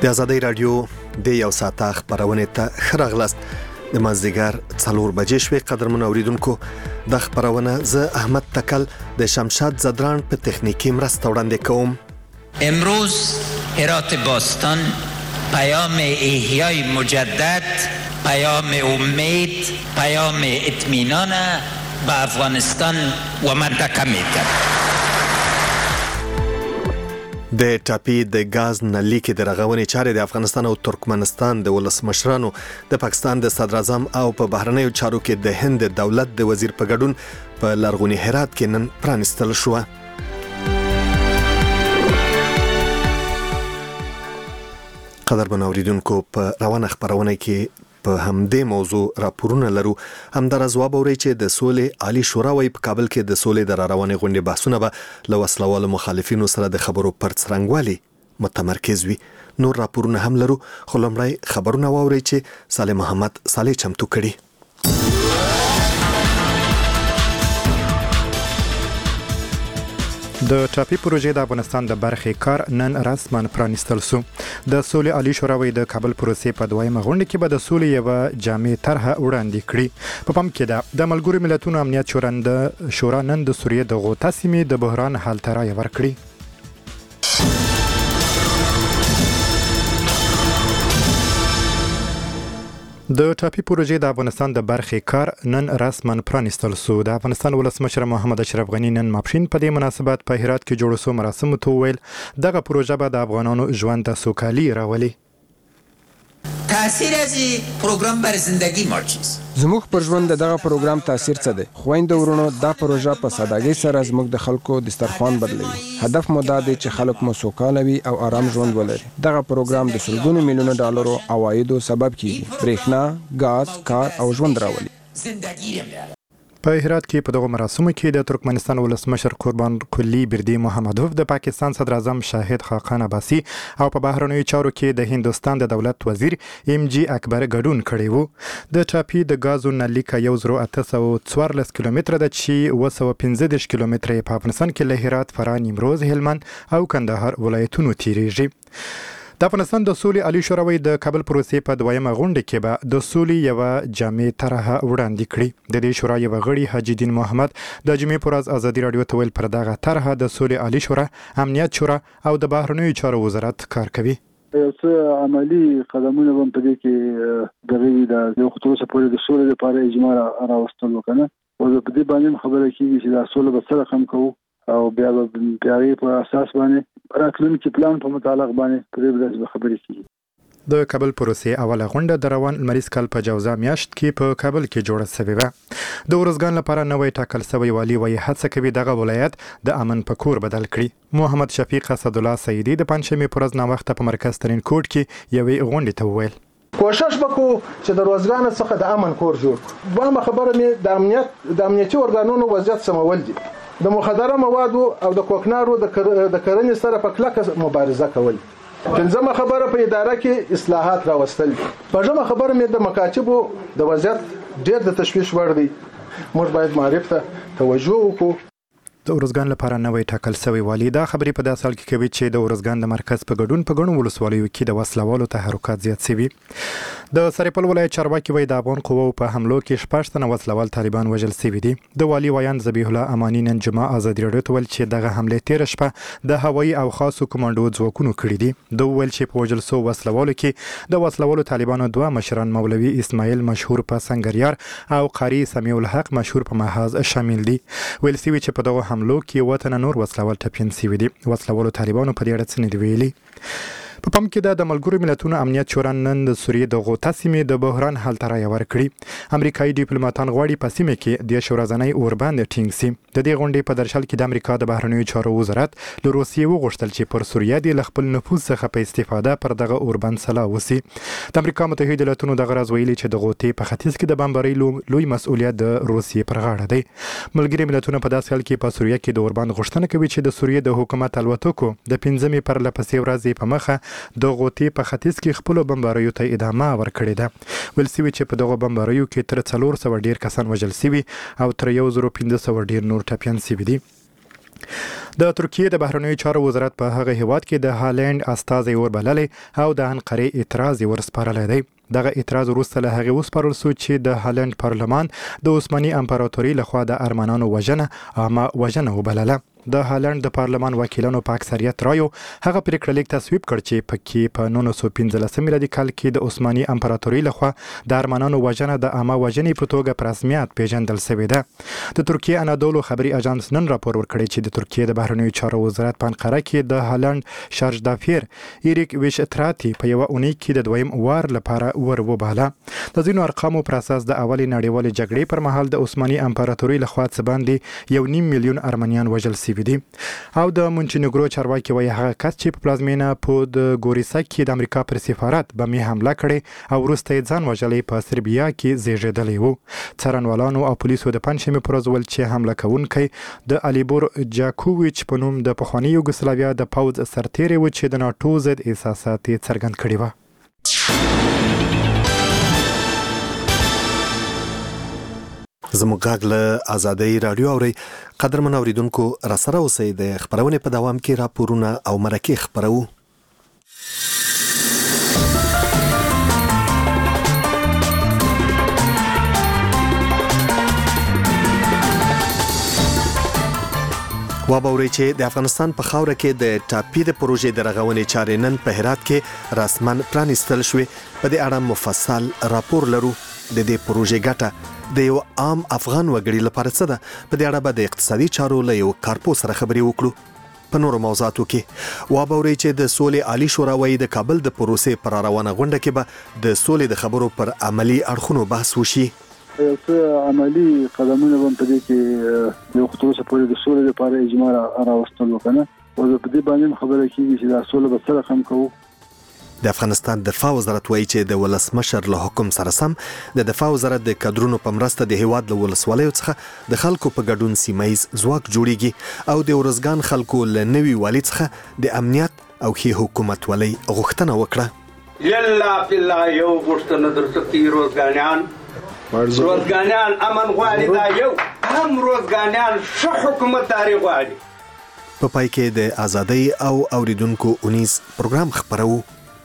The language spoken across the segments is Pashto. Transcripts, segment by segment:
د ازادۍ رادیو د یو ساعته خبرونه ته خراغلاست د مازدیګر 4 بجې شوي قدرمن اوریدونکو د خبرونه ز احمد تکل د شمشاد زدران په تخنیکی مرسته وړاندې کوم. امروز هرات باستان پیام احیای مجدد، پیام امید، پیام اطمینان به افغانستان و منطقه میده. د ټاپي د غاز نلی کې د رغونې چارې د افغانستان او ترکمنستان د ولسمشرانو د پاکستان د صدر اعظم او په بهرنیو چارو کې د هند دولت د وزیر په ګډون په لرغوني هرات کې نن پرانستل شو. قدرمن اوریدونکو په روانه خبرونه کې په همدې موضوع راپورونه لرو. همدار ځواب اوري چې د سولې عالی شورا وايي په کابل کې د سولې د روانې غونډې بحثونه به له وسلوالو مخالفینو سره د خبرو پر څرنګوالي متمرکز وي. نور راپورونه هم لرو، خو لومړی خبرونه واوري چې صالح محمد صالح چمتو کړي. د ټاپي پروژې د افغانستان د برخې کار نن رسماً پرانستل شو. د سولې عالی شورا د کابل پروسې په دویمه غونډه کې به د سولې یو جامع طرحه وړاندې کړي. په پام کې د ملګرو ملتونو امنیت شورا نن د سوریې د غوطه سیمې د بحران حل ته رایه ورکړي. د ټاپي پروژې د افغانستان د برخې کار نن رسماً پرانستل شو. د افغانستان ولسمشر محمد اشرف غنی نن ماپښین په دې مناسبت په هرات کې جوړ شو مراسمو ته ویل دغه پروژه به د افغانانو ژوند ته سوکالي راولي. تاثیر از پروګرام بر زندگی ما چیست؟ زموږ پر ژوند دغه پروګرام تاثیر څه دی؟ خويندو ورونو دا پروژه په سادهګۍ سره زموږ د خلکو دسترخوان بدلوي. هدف مو دا دی چې خلک مو سوکاله وي او آرام ژوند ولري. دغه پروګرام د سلګونو میلیونو ډالرو عوایدو سبب کیږي. برېښنا، ګاز، کار او ژوند راولي. په هرات کې په دغه مراسمو کې د ترکمنستان ولسمشر قربان قلی بردی محمدوف، د پاکستان صدر اعظم شاهد خاقان عباسی او په بهرنیو چارو کې د هندوستان د دولت وزیر ام جی اکبر ګډون کړی وو. د ټاپي د غازو نلی کا 1814 کیلومتره د چې 215 کیلومتره په افغانستان کې له هرات، فراه، نیمروز، هلمند او کندهار ولایتونو تیریږي. د افغانستان د سولې عالی شورا د کابل پروسې په دویمه غونډه کې به د سولې یو جامع طرحه وړاندې کړي. د دې شورا یو غړي حاجی دین محمد د جمعې پر ورځ ازادي رادیو ته ویل پر دغه طرحه د سولې عالی شورا، امنیت شورا او د بهرنیو چارو وزارت کار کوي. یو څه عملی قدمونه هم په دې کې د یو خطوط پورې د سولې لپاره اجماع راوستل وکنه او په دې باندې خبره کیږي چې د سولې به سره کم کوو او بیا په اساس باندې راتلونکي پلان په متعلق باندې پرې به خبرې کیږي. د کابل پروسې اوله غونډه د روان لمریز کال په جوزا میاشت کې په کابل کې جوړه شوې وه. د ورزګان لپاره نوې ټاکل شوی والی وایي هڅه کوي دغه ولایت د امن په کور بدل کړي. محمد شفیق اسد الله سیدی د پنځمې پر ورځ ناوخته په مرکز ترین کوټ کې یوې غونډې ته وویل کوشش وکړو چې د ورزګان څخه د امن کور جوړ کړو. بل خبره مې د امنیتي ارګانونو وضعیت سمول دي. د مخدره موادو او د کوکنارو د کرنې سره په کلکه مبارزه کول. پنځمه خبره په اداره کې اصلاحات راوستل. پنځمه خبره مې د مکاتبو د وضعیت ډېر د تشویش وړ دی. موږ باید معرفت ته توجه وکړو. د ورزګان لپاره نوې ټاکل شوی والی دا خبرې په داسې حال کې کوي چې د ورزګان د مرکز په ګډون په ګڼو ولسوالیو کې د وسلوالو تحرکات زیات شوي. د سرپل ولایت چارواکي وایي د افغان قواو په حملو کې 14 تنه وسلوال طالبان وژل شوي دي. د والي ویان ذبیح الله امانی نن جمعه ازادي رادیو ته ویل چې دغه حمله تیر شپه د هوایي او خاصو کمانډو ځواکونو کړي دي. د ویل چې په وژل شوو وسلوالو کې د وسلوالو طالبانو دوه مشران مولوي اسماعیل مشهور په سنگریار او قاری سمیع الحق مشهور په محاذ شامل دي. ویل شوی چې په دغه حملو کې وطن نور وسلوال ټپین شوي دي. وسلوالو طالبانو په دې اړه څه نه دی ویلي. په پام کې د ملګرو ملتونو امنیت شورا نن د سوریې د غوطه سیمې د بحران حل ته رایه ورکړي. امریکایي ډیپلوماټان غواړي په سیمه کې د شورازنۍ اور باندې ټینګ شي. د دې غونډې په درشل کې د امریکا د بهرنیو چارو وزارت له روسیې وغوښتل چې پر سوریه د خپل نفوذ څخه په استفاده پر دغه اور باندې سلا وسی. د امریکا متحده ایالاتونو د غرض ویلي چې د غوطې په ختیځ کې د بمبارۍ لوی مسؤلیت د روسیې پر غاړه دی. ملګري ملتونه په داسې حال کې په سوریه کې د اور باندې غوښتنه کوي چې د سوریې د حکومت الوتکو د 5مې پر لپسې ورځې په مخه د غوطې په ختیځ کې خپل بمباریو ته ادامه ورکړې ده. ویل شوي چې په دغه بمباریو کې تر 400 ډیر کسان وژل شوي او تر 1500 ډیر نور ټپیان شوي دي. د ترکیه د بهرنیو چارو وزارت په هغه هیواد کې د هالند استازي وربللې او د انقره اعتراض ورسپارلې دی. دغه اعتراض وروسته له هغه وسپارل شو چې د هالند پارلمان د عثماني امپراتوري لخوا د ارمنانو وژنه وبلله. د هالند د پارلمان وکیلانو په اکثریت رایو هغه پریکړه لیک تصویب کړ چې پکې په 1915 میلادي کال کې د عثماني امپراتوري لخوا د ارمنانو وژنه د عامه وژنې په توګه په رسمیت پیژندل شوې ده. د ترکیه انادولو خبري اژانس نن راپور ورکړی چې د ترکیه د بهرنیو چارو وزارت په انقره کې د هالند شارژدافیر ایریک ویشتراتی په یو اونۍ کې د دویم وار لپاره وروباله. د ځینو ارقامو پر اساس د اولي نړیوالې جګړې پر مهال د عثماني امپراتوري لخوا څه باندې 1.5 میلیون ارمنیان وژل شوي دي. او د مونټینګرو چارواکي وایي هغه کس چې په پلازمینه پودګوریسا کې د امریکا پر سفارت بمې حمله کړې او وروسته یې ځان وژلی په سربیا کې زیږیدلی و. څارنوالانو او پولیسو د پنجشنبې پر ورځ ول چې حمله کوونکی د الیبور جاکوویچ په نوم د پخواني یوګسلاویا د پوځ سرتیری و چې د ناټو ضد احساسات یې څرګند کړي وو. زموږ غږ له آزادۍ رادیو اوري. قدرمن اوریدونکو را سره اوسئ. د خبرونې په دوام کې راپورونه او مرکې خبرو. وابوري چې د افغانستان په خاوره کې د ټاپي د پروژې د رغونې چارې نن په هرات کې رسمن پرانیستل شوې. په دې اړه مفصل راپور لرو. د دې پروژې ګټه د یو عام افغان وګړي لپاره څه ده؟ په دې اړه به د اقتصادي چارو له یو کارپوه سره خبرې وکړو. په نورو موضوعاتو کې وابوري چې د سولې عالی شورا وایي د کابل د پروسې پر روانه غونډه کې به د سولې د خبرو پر عملی اړخونو بحث وشي. یو څه عملی قدمونه هم په دې کې یو خطوره پورې د سولې لپاره اجماع راوستل وکنه او په دې باندې خبره کیږي چې د سولې به سره هم کوو. د افغانستان دفاع وزارت وایي چې د ولسمشر له حکم سره سم د دفاع وزارت د کادرونو په مرسته د هیواد له ولسوالیو څخه د خلکو په ګډون سیمایز ځواک جوړیږي او د ورزګان خلکو له نوي والي څخه د امنیت او ښې حکومت ولۍ غوښتنه وکړه. یلا بالله یو غوښتنه درڅخه روزګانیان امن غواړي دا یو هم روزګانیان ښه حکومتداري غواړي. په پای کې د آزادۍ او اوریدونکو اونیز پروګرام خبرو.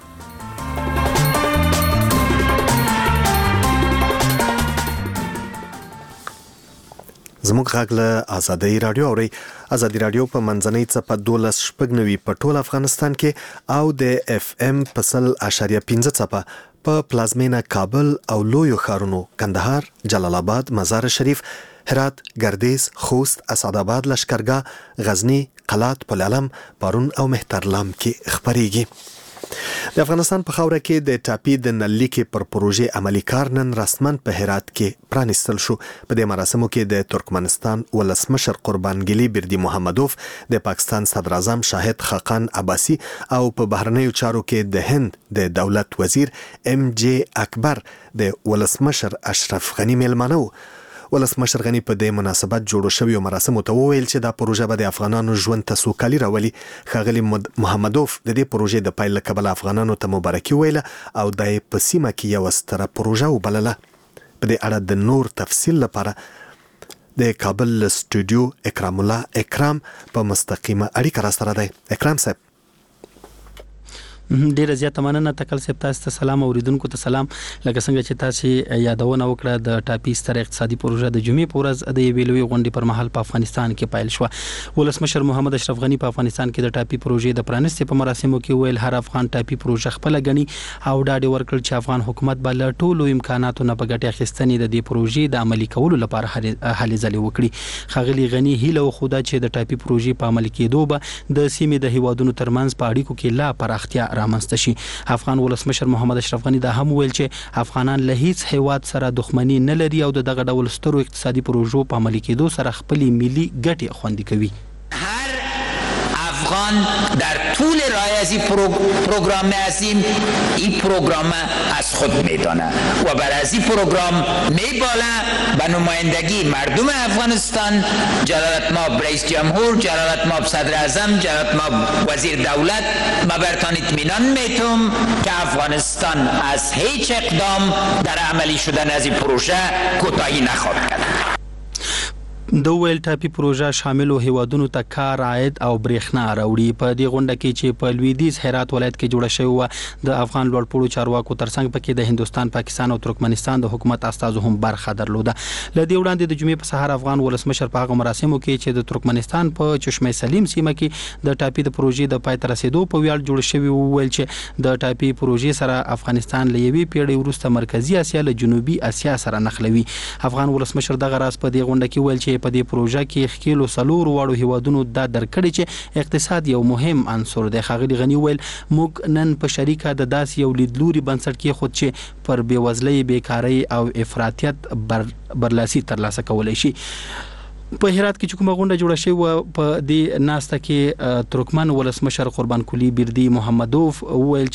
زموږ غږ له آزادۍ رادیو اوري. آزادۍ رادیو په منځنۍ څپه 12.9 په ټول افغانستان کې او د اف ام په 100.5 څپه په پلازمینه کابل او لویو ښارونو کندهار، جلال آباد، مزار شریف، هرات، ګردیز، خوست، اسعدآباد، لشکرګاه، غزنی، قلات، پل علم، پارون او مهترلام کې خبريږي. د افغانستان په خاوره کې د ټاپي د نللیکې پر پروژې عملی کار نن رسمن په هرات کې پرانیستل شو. په دې مراسمو کې د ترکمنستان ولسمشر قربانګلي بردي محمدوف، د پاکستان صدر اعظم شاهد خاقان عباسي او په بهرنیو چارو کې د هند د دولت وزیر ام جے اکبر د ولسمشر اشرف غنی میلمانه و. ولسمشر غنی په دې مناسبت جوړو شویو مراسمو ته وویل چې دا پروژه به د افغانانو ژوند ته سوکالي راولي. ښاغلي محمدوف د دې پروژې د پیل له کبله افغانانو ته مبارکي ویله او د په سیمه کې یو ستره پروژه وبلله. په دې اړه د نور تفصیل لپاره د کابل سټوډیو اکرام الله اکرام په مستقیمه اړیکه را سره دی. اکرام صاحب ډیره زیاته مننه. تکل صاحب تاسو ته سلام، اوریدونکو ته سلام. لکه څنګه چې تاسو یادونه وکړه د ټاپي ستر اقتصادي پروژه د جمعې په ورځ د یوې لویې غونډې پر مهال په افغانستان کې پیل شو. ولسمشر محمد اشرف غنی په افغانستان کې د ټاپي پروژې د پرانیستې په مراسمو کې ویل هر افغان ټاپي پروژه خپل غني او ډاډ ورکړ چې افغان حکومت به له ټولو امکاناتو نه په ګټه اخیستنې د دې پروژې د عملي کولو لپاره هلې ځلې وکړي. ښاغلي غنی هیله وښوده چې د ټاپي پروژې په عملي کېدو به د سیمې د هیوادونو ترمنځ په اړیکو کې لا پراختیا رامنځته شي. افغان ولسمشر محمد اشرف غنی دا هم ویل چې افغانان له هیڅ هیواد سره دښمنی نه لري او دغه ډول سترو اقتصادي پروژو په عملي کېدو سره خپل ملي ګټې خوندي کوي. افغان در طول راه از این پروگرام هستیم، این پروگرام از خود میدانه و بر از این پروگرام میباله به نمایندگی مردم افغانستان، جلالت مآب رئیس جمهور، جلالت مآب صدر اعظم، جلالت مآب وزیر دولت، ما برتان اطمینان میتم که افغانستان از هیچ اقدام در عملی شدن از این پروژه کوتاهی نخواهد کرد. د ویل ټاپي پروژه شاملو هیوادونو ته کار عاید او برېښنا راوړي. په دې غونډه کې چې په لویدیځ هرات ولایت کې جوړه شوې و د افغان لوړپوړو چارواکو ترڅنګ پکې د هندستان، پاکستان او ترکمنستان د حکومت استازو هم برخه درلوده. لدې وړاندې د جمعې په سهار افغان ولسمشر په هغه مراسمو کې چې د ترکمنستان په چشمه سلیم سیمه کې د ټاپي د پروژې د پای ته رسیدو په ویاړ جوړ شوی وویل چې د ټاپي پروژې سره افغانستان له یوې پیړۍ وروسته مرکزی اسیا له جنوبي اسیا سره نښلوي. افغان ولسمشر دغه راز په دې غونډه کې ویل چې په دې پروژه کې خکېلو څلور واړو هیوادونو دا درکړي چې اقتصاد یو مهم عنصر دی. ښاغلي غني ویل موږ نن په شریکه د داس یو لیدلوري بنسټ کې خود چې پر بېوزلۍ، بیکارۍ او افراطیت برلاسي ترلاسه کولای شي. په هرات کې چې کومه غونډه جوړه شوې و په دې ناسته کې ترکمن ولسمشر قربان کلی بیردی محمدوف وویل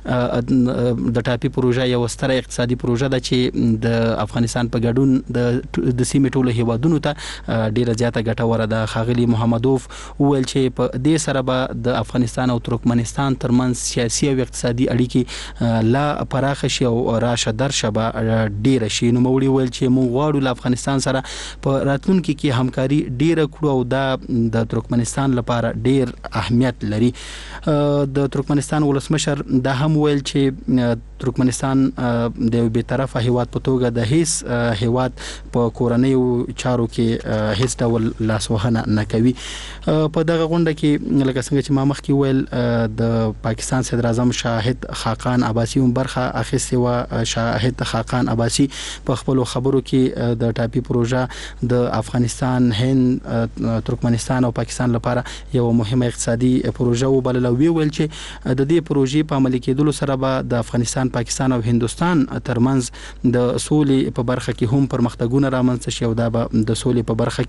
چې د ټاپي پروژه یو ستره اقتصادي پروژه ده چې د افغانستان په ګډون د سیمې ټولو هیوادونو ته ډیره زیاته ګټوره ده. ښاغلي محمدوف وویل چې په دې سره به د افغانستان او ترکمنستان ترمنځ سیاسي او اقتصادي اړیکې لا پراخه شي او راشه درشه به ډیره شي. نوموړي وویل چې موږ غواړو له افغانستان سره په راتلونکي کې همکاري ډیره کړو او دا د ترکمنستان لپاره ډیر اهمیت لري. د ترکمنستان ولسمشر دا هم ویل چې ترکمنستان د یو بی‌طرفه هیواد په توګه د هیڅ هیواد په کورنیو چارو کې هیڅ ډول لاسوهنه نه کوي. په دغه غونډه کې لکه څنګه چې ما مخکې ویل د پاکستان صدر اعظم شاهد خاقان عباسی هم برخه اخیستې و. شاهد خاقان عباسی په خپل خبرو کې د ټاپي پروژه د افغانستان، هند، ترکمنستان او پاکستان لپاره یو مهمه اقتصادي پروژه وبلله. ویل چې د دې پروژې په عملي کېدلو سره به د افغانستان، پاکستان او هندستان ترمنځ د سولې په برخه کې هم پرمختګونه رامنځته شي او دا به د سولې په برخه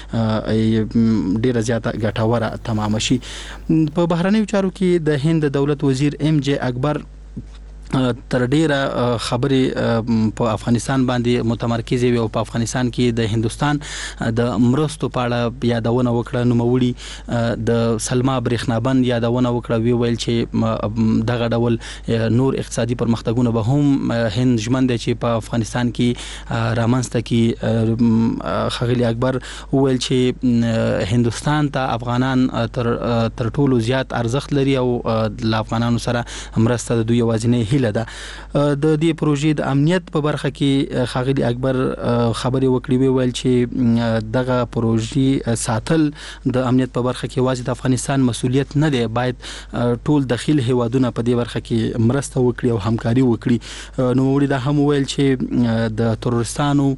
کې ډیره زیاته ګټوره تمام شي. په بهرنیو چارو کې د هند دولت وزیر ام جے اکبر تر ډیره خبرې په افغانستان باندې متمرکز وي او په افغانستان کې د هندستان د مرستو په اړه یادونه وکړه. نوموړي د سلما برېښنا بند یادونه وکړه. ویل چې دغه ډول نور اقتصادي پرمختګونه به هم هند ژمن دی چې په افغانستان کې رامنځته کړي. ښاغلي اکبر ویل چې هندستان ته افغانان تر ټولو زیات ارزښت لري او د افغانانو سره مرسته د دوی یوازینۍ هیله ده. د دې پروژې د امنیت په برخه کې ښاغلي اکبر خبرې وکړې. ویل چې دغه پروژې ساتل د امنیت په برخه کې یوازې د افغانستان مسؤلیت نه دی، باید ټول داخل هیوادونه په دې برخه کې مرسته وکړي او همکاري وکړي. نوموړي دا هم ویل چې د تروریستانو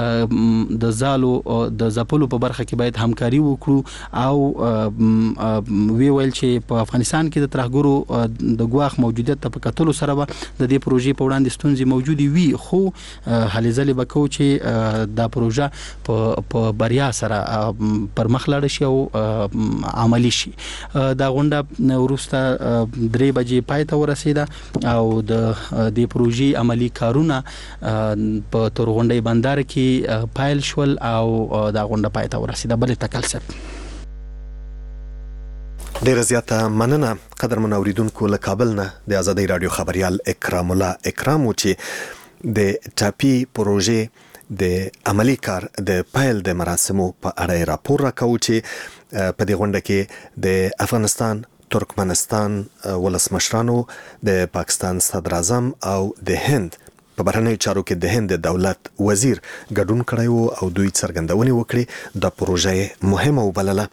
د زالو د ځپلو په برخه کې باید همکاري وکړو او ویل چې په افغانستان کې د ترهګرو د ګواښ موجودیت ته په کتلو سره د دې پروژې په وړاندې ستونزې موجودې وي، خو هلې ځلې به کوو چې دا پروژه په بریا سره پر مخ لاړه شي او عملی شي. دا غونډه وروسته 3 بجې پای ته ورسېده او د دې پروژې عملی کارونه په تورغونډۍ بندر کې پایل شول او دا غونډه پای ته ورسېده. بلې تکل سر ډیره زیاته مننه قدرمن اوریدونکو. له کابل نه د آزادۍ رادیو خبريال اکرام الله اکرام چې د ټاپي پروژې د عملی کار د پایل د مراسمو په اړه راپور راکوي چې په دې غونډه کې د افغانستان، ترکمنستان ولسمشرانو، د پاکستان صدر اعظم او د هند په بهرنیو چارو کې د هند دولت وزیر ګډون کړی او دوی څرګندونې وکړي د پروژې مهمه وبلله.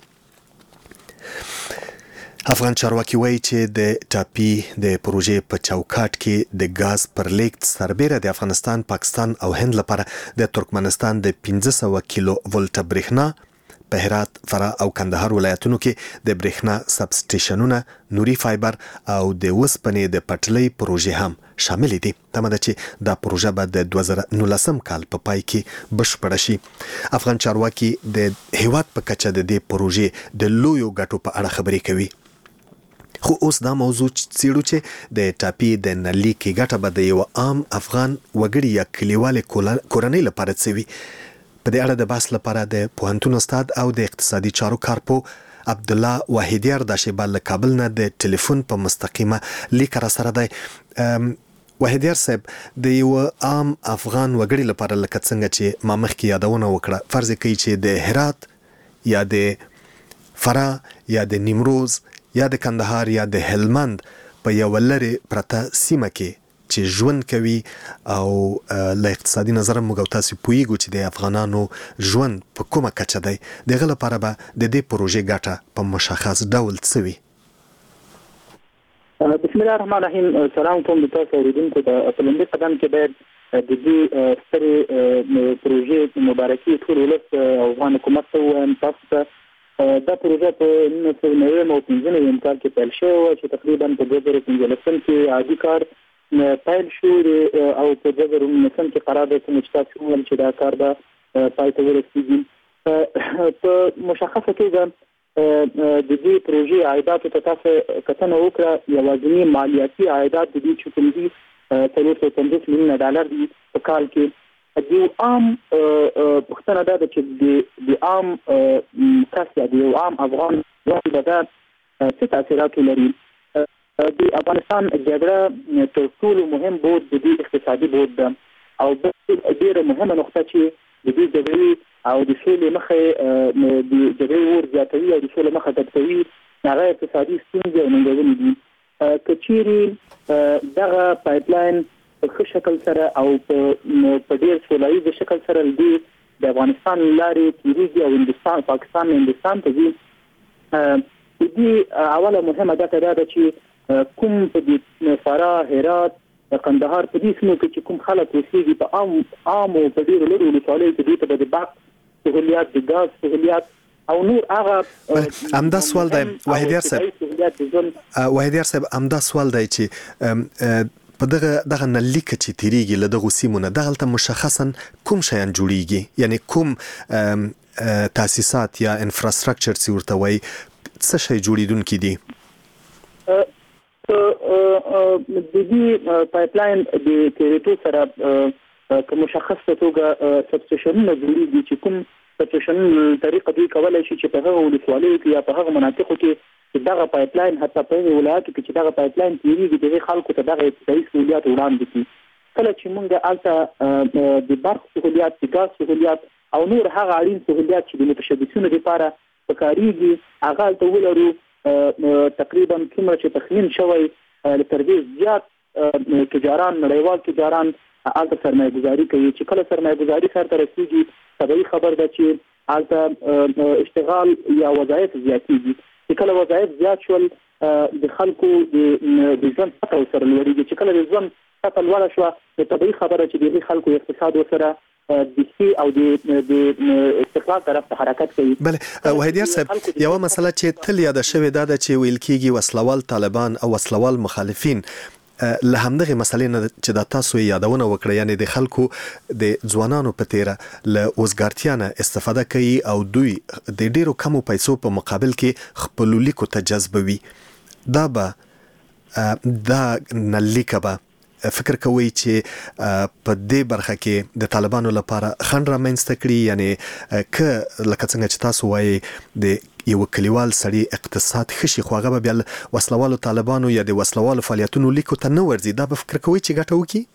افغان چارواکي وایي چې د ټاپي د پروژې په چوکاټ کې د غاز پر لیکت سربېره د افغانستان، پاکستان او هند لپاره د ترکمنستان د 1500 کیلو ولټ برېښنا، په هرات، فراه او کندهار ولایتونو کې د برېښنا سب سټیشنونه، نوري فایبر او د وسپنې د پټلۍ پروژې هم شامل دي. تمه ده چې دا پروژه به د 2019 کال په پای کې بشپړه شي. افغان چارواکي د هیواد په کچه د دې پروژې د لویو ګټو په اړه خبرې کوي. خو اوس دا موضوع څېړو چې د ټاپي د نلي کې ګټه به د یو عام افغان وګړي یا کلیوالې کورنۍ لپاره څه وي. په دې اړه د بحث لپاره د پوهنتون استاد او د اقتصادي چارو کارپو عبدالله واحدیار د شیبال کابل نه د ټلیفون په مستقیمه لیک را سره دی. وحیدیار صاحب د یو عام افغان وګړي لپاره لکه څنګه چې ما مخکې یادونه وکړه فرض کوي چې د هرات یا د فرا یا د نیمروز یا د کندهار یا د هلمند په یو لرې پرته سیمه کې چې ژوند کوي او له اقتصادي نظر موږ تاسو پوهیږو چې د افغانانو ژوند په کومه کچه دی دغه لپاره به د دې پروژې ګټه په مشخص ډول څه وي؟ بسم الله الرحمن الرحیم. سلام کوم تاسو اوریدونکو ته. په لومړي قدم کې باید د دې سترې پروژې مبارکي ټول ولس او افغان حکومت ته وایم تاسو ته دا پروژه په 1995 کال کې پیل شوه چې تقریبا په 2015 کې عادي کار پیل شو او په 2019 کې قرار ده چې تاسو ویل چې دا کار به پای ته ورسیږي. په مشخصه توګه د دې پروژې عایدات ته تاسو کتنه وکړه یوازینی مالیاتي عایدات د دې چې کوم دي $350 میلیون دي په کال کې. د عام پښتنه ده چې د عام کس یا د عام افغان ژوند ده څه تاثیرات لري. د افغانستان جګړه تر ټولو مهم بود د دې اقتصادي بود ده او ډېره مهمه نقطه چې د دې جګړې او د سولې مخه د جګړې ور زیاتوي او د سولې مخه ټکوي هغه اقتصادي ستونزې او ننګونې دي. که چیرې دغه پایپلاین په ښه شکل سره او په ډېر سوله ییز شکل سره د افغانستان لارې تیریږي او پاکستان هندوستان ته ځي، د دې اوله مهمه ګټه ده چې کوم په د فرا، هرات، کندهار په دې سیمو کې چې کوم خلک اوسېږي په عام او په ډېرو لرو ولسوالیو کې دوی ته د برق سهولیات، د ګاز سهولیات او نور هغه همدا سوال دی وحیدیار صاحب همدا سوال دی چې په دغه نلیکه چې تیریږي له دغه سیمونه دغلته مشخصا کوم شیان جوړیږي، یعنی کوم تاسیسات یا انفراستراکچر چې ورته وایي څه شی جوړیدونکي دي؟ د دې پایپلاین د تیریدو سره که مشخص توګه سبسټیشنونه جوړیږي چې کوم سبسټیشن طریقه دوی کولی شي چې په هغه ولسوالیو کې یا په هغه مناطقو کې دغه پایپلاین حتی په هغه ولایاتو کې چې دغه پایپلاین تیریږي دغه خلکو ته دغه ابتدایي سهولیات وړاندې کړي. کله چې موږ هلته د برق سهولیات، د ګاز سهولیات او نور هغه اړین سهولیات چې د متشبثینو لپاره پکارېږي هغه هلته ولرو، تقریبا کومه چې تخمین شوی تر دې زیات تجاران، نړیوال تجاران هلته سرمایه گذاري کوي چې کله سرمایه گذاري سرته رسیږي طبیعي خبر ده چې هلته اشتغال یا وظایف زیاتېږي. چې کله وظایف زیات شول د خلکو د ژوند سطح ورسره لوړېږي، چې کله د ژوند سطح لوړه شوه د طبیعي خبره چې د هغې خلکو اقتصاد ورسره د او د استقلال طرف ته حرکت کوي. بله وحیدیار صاحب یوه مسله چې تل یاده شوې ده چې ویل کېږي وسلوال طالبان او وسلوال مخالفین له همدغه مسلې نه چې د تاسو یادونه وکړه، یعنی د خلکو د ځوانانو په تیره له وزګارتیا نه استفاده کوي او دوی د ډیرو کمو پیسو په مقابل کې خپل لیکو ته جذبوي. دا نلیکه به فکر کوي چې په دې برخه کې د طالبانو لپاره خنډ رامنځته کړي، یعنی که لکه څنګه چې تاسو وایي د یو کلیوال سړي اقتصاد خشي خو هغه به بیا وسلوالو طالبانو یا د وسلوالو فعالیتونو لیکو ته نه ورځي، دا به فکر کوي چې ګټه وکړي؟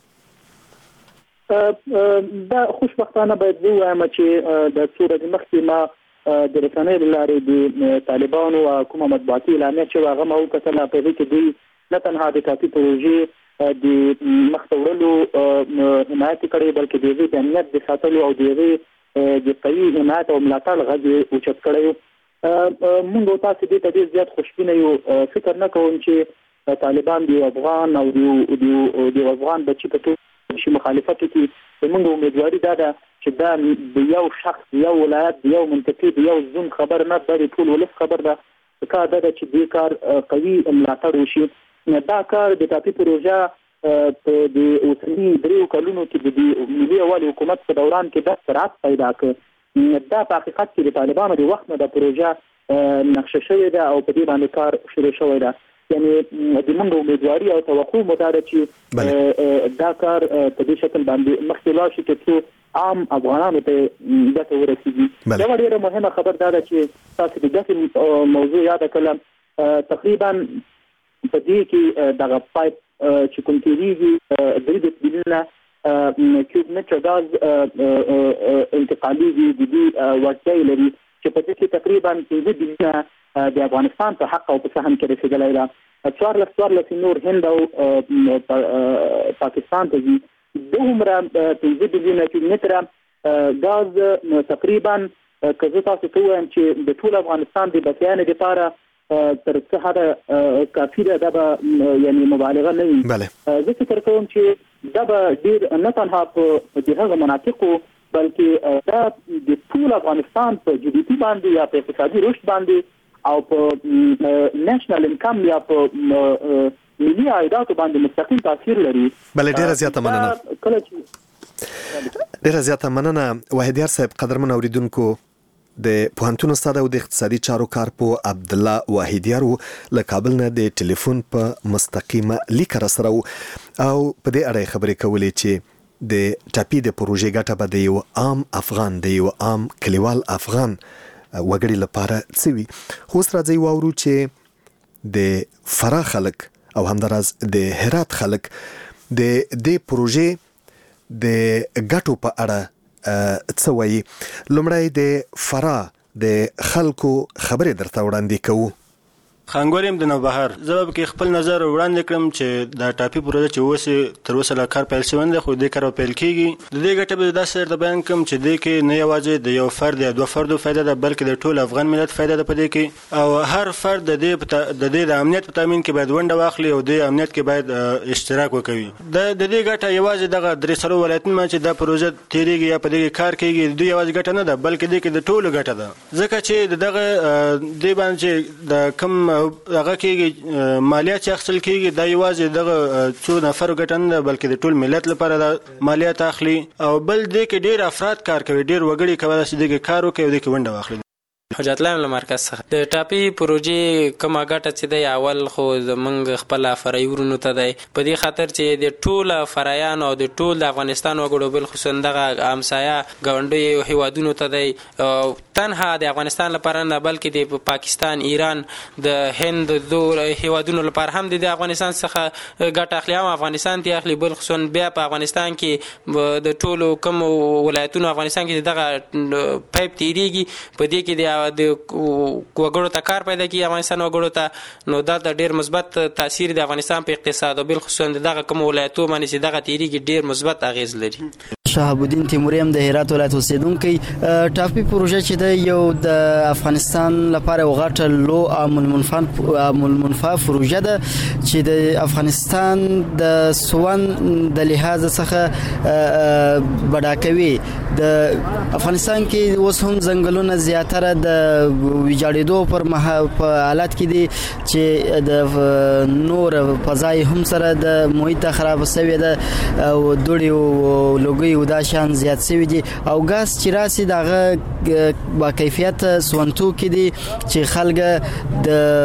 دا خوشبختانه باید ووایم چې د څو ورځې مخکې ما د رسنیو له لارې د طالبانو کومه مطبوعاتي اعلامیه چې هغه ما وکتله په هغې کې دوی نه تنها د کافي پروژې د مخته وړلو حمایت کړی بلکې د هغې د امنیت د ساتلو او د هغې د قوي حمایت او ملاتړ غږ یې اوچت کړی. موږ او تاسو دې ته ډېر زیات خوشبینه یو. فکر نه کوم چې طالبان د افغان او د افغان بچي په توګه شي مخالفت وکړي. زموږ امیدواري دا ده چې دا د یو شخص، د یو ولایت، د یو منطقې، د یو زون خبر نه، دا د ټول ولس خبر ده. کار دا ده چې دې کار قوي ملاتړ وشي. دا کار د ټاپي پروژه په د اوسني 3 کلونو کې د ملي یووالي حکومت په دوران کې د سرعت پیدا کړ. دا په حقیقت کې د طالبانو د وخت نه د پروژه نقشه شوې ده او په دې باندې کار شروع شوی ده. یعنی د موږ امیدواري او توقع مو دا ده چې دا کار په دې شکل باندې مخکې لاړ شي چې عام افغانانو ته ګټه ورسیږي. یوه ډېره مهمه خبر دا ده چې تاسو د ګټې موضوع یاده کړله. تقریبا په دې کې دغه پایپ چې کوم تیریږي 3 بلونه کیوب متر غاز انتقالي دي وړتیا لري چې په دې کې تقریبا 5 بلونه د افغانستان په حق او په سهم کې رسیدلای دا 14 نور هند او پاکستان ته دي دومره 5 بلونه کیوب متر غاز تقریبا که تاسو ته وایم چې د ټول افغانستان د بسیانه لپاره تر څه حده کافي ده به یعنی مبالغه نه وي زه فکر کوم چې دا به ډېر نه تنها په دغه مناطقو بلکې دا د ټول افغانستان په جی ډي پی باندې یا په اقتصادي رشد باندې او په نېشنل انکم یا په ملي عایداتو باندې مستقیم تاثیر لري. بل ډیره زیاته مننه. ډیره زیاته مننه وحیدیار صاحب. قدرمن اوریدونکو د پوهنتون استاد او د اقتصادي چارو کارپو عبد الله وحیدیار له کابل نه د ټلیفون په مستقیمه لیک را سره او په دې اړه خبرې کولې چې د ټاپي د پروژې ګټه به د یو عام افغان د یو عام کلیوال افغان وګړي لپاره څه وي. خو اوس راځي واورو چې د فراه خلک او همداراز د هرات خلک د دې پروژې د ګټو په اړه څه وایي. لومړی د فراه د خلکو خبرې درته وړاندې کوو. خانګوریم د نوبهار زه به خپل نظر وړاندې کړم چې دا ټاپي پروژه چې اوس تر اوسه لا کار پیل شوی نه خو د کار پیل کیږي د دې ګټه به داسې د بیان کوم چې د کې نه یوازې د یو فرد یا دوه فردو فائدہ ده بلکې د ټول افغان ملت فائدہ ده په دې کې او هر فرد د دې د امنیت په تامین کې باید ونډه واخلي او د امنیت کې باید اشتراک وکړي. د دې ګټه یوازې دغه درې سره ولایتونو چې دا پروژه تیریږي یا په دې کار کوي د یوازې ګټه نه ده بلکې د کې د ټولو ګټه ده ځکه چې دغه د باندې د کم هغه کې مالیات چې اخیستل کېږي دا یوازې دغه څو نفرو ګټه نه ده بلکې د ټول ملت لپاره د مالیات اخلي او بل دې کې ډېر افراد کار کوي ډېر وګړي کولی شي دې کې کار وکړي او دې کې ونډه واخلي. حجت الله له مرکز څخه د ټاپي پروژې کومه ګټه چې دی اول خو زمونږ خپل فرعي ورونو ته دی په دې خاطر چې د ټول فرعیان او د ټول د افغانستان وګړو بل خصوصا دغه همسایه ګاونډیو هیوادونو ته دی تنها د افغانستان لپاره نه بلکې د پاکستان ایران د هند دو هیوادونو لپاره هم د افغانستان څخه ګټه اخلي هم افغانستان ته اخلي بل خصوصا بیا په افغانستان کې د ټولو کوم ولایتونو افغانستان کې دغه پایپ تیریږي په دې کې د وګړو ته کار پیدا کیږي افغانستان وګړو ته نو دا د ډیر مثبت تاثیر د افغانستان په اقتصاد او بل خصوصا دغه کوم ولایتو باندې چې دغه تیریږي ډیر مثبت اغیز لري. شهاب الدین تیموری هم د هرات ولایت اوسیدونکی ټاپي پروژه چې د یو د افغانستان لپاره وغټه لو عامل منفعه پروژه ده چې د افغانستان د سوان د لحاظ څخه بډاکوي. د افغانستان کې اوس هم ځنګلونه زیاتره د ویجاړېدو په حالت کې دي چې د نور فضای هم سره د محیط خراب شوی ده او دوړي او لوګي دا شان زیات شوی دي او غاز چې راسي دغه با کیفیت سونتو کې دي چې خلک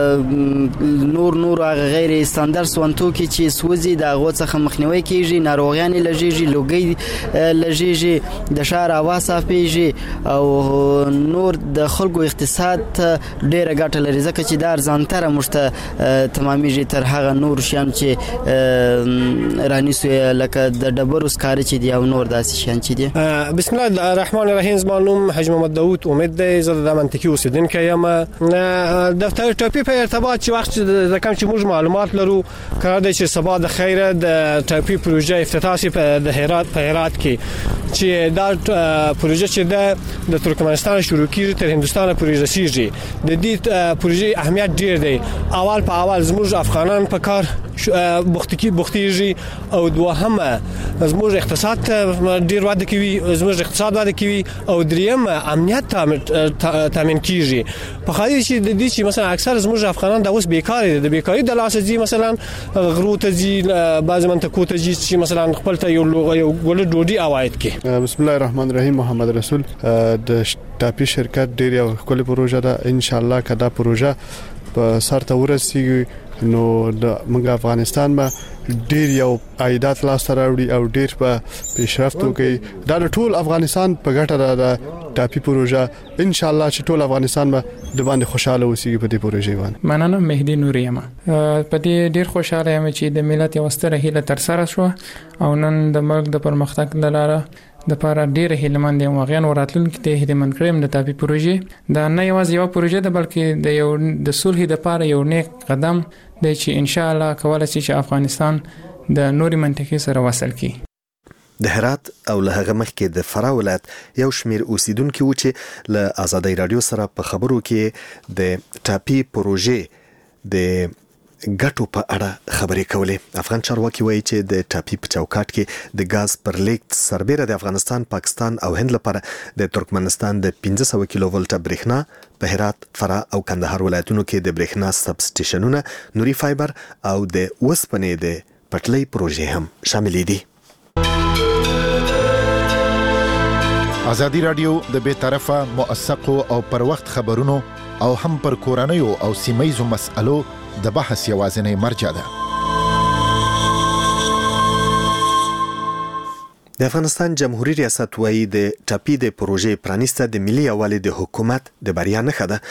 د نور غیر استاندار سونتو کې چې سوزي د غوڅه مخنیوي کیږي ناروغیان لږیږي لوګي لږیږي د شهر هوا صافيږي او نور د خلکو اقتصاد ډیره ګټه لري ځکه چې د ارزانتره مشته تمامېږي تر هغه نور شان چې رانیسو لکه د ډبرو سکاري چې دی او نور داسې شان چې دی. بسم الله الرحمن الرحیم. زما نوم حاج محمد داوود امید دی. زه د منطقي اوسیدونکی یم. د ټاپي په ارتباط چې وخت د کوم چې موږ معلومات لرو کار دی چې سبا د خیره د ټاپي پروژه افتتاح شي د هرات کې چې دا پروژه چې د ترکمنستان شروع کیږي تر هندستان پروژه سیږي. د دې پروژې اهمیت ډیر دی. اول زموږ افغانان په کار بوختيږي او دوهمه زموږ اقتصاد ډیر وده کوي زموږ اقتصاد وده کوي او دریم امنیت تامین کیږي. په خاطر چې د دې چې مثلا اکثر زموږ افغانان د اوس بیکاری دي د بیکاری د لاسه دي مثلا غرو ته دي بعض منطقو ته دي چې مثلا خپل ته یو ګول ډوډي عواید کی. بسم الله الرحمن الرحیم. محمد رسول د ټاپي شرکت ډیر یو کلی پروژه ده. ان شاء الله کدا پروژه په سر ته ورسیږي نو د موږ افغانستان به ډیر یو عایدات لاس راوړي او ډیر په پیشرفت وکړي. دا ټول افغانستان په ګټه ده ټاپي پروژه. ان شاء الله چې ټول افغانستان به د باندې خوشاله اوسي په دې پروژې باندې. مننه. مهدي نوري یم. په دې ډیر خوشاله یم چې د ملت یو ستره هیله تر سره شو او نن د ملک د پرمختګ لپاره د لپاره ډیر هیلمند یم. واقعا وراتلونکي ته هیلمند کړم د ټاپي پروژې دا نه یوازې یو پروژه ده بلکې د یو د صلح لپاره یو نیک قدم دی چې ان شاء الله کولای شي چې افغانستان د نوري منطقې سره وصل کړي. د هرات او له هغه مخکې د فراه ولایت یو شمیر اوسیدونکو و چې له آزادۍ رادیو سره په خبرو کې د ټاپي پروژې د ګټو په اړه خبرې کولې. افغان چارواکي وایي چې د ټاپي په چوکاټ کې د غاز پر لیکت سربېره د افغانستان، پاکستان او هند لپاره د ترکمنستان د 1500 کیلو ولټه برېښنا په هرات، فراه او کندهار ولایتونو کې د برېښنا سب سټیشنونه، نوري فایبر او د وسپنې د پټلۍ پروژې هم شاملې دي. ازادي رادیو د بې طرفه، موثقو او پر وخت خبرونو او هم پر کورنیو او سیمه‌یزو مسألو د بحث یوازینی مرجع ده. د افغانستان جمهوریت ریاست وایي د ټاپي د پروژې پرانیسته د ملي یووالي د حکومت د بریا نښه ده.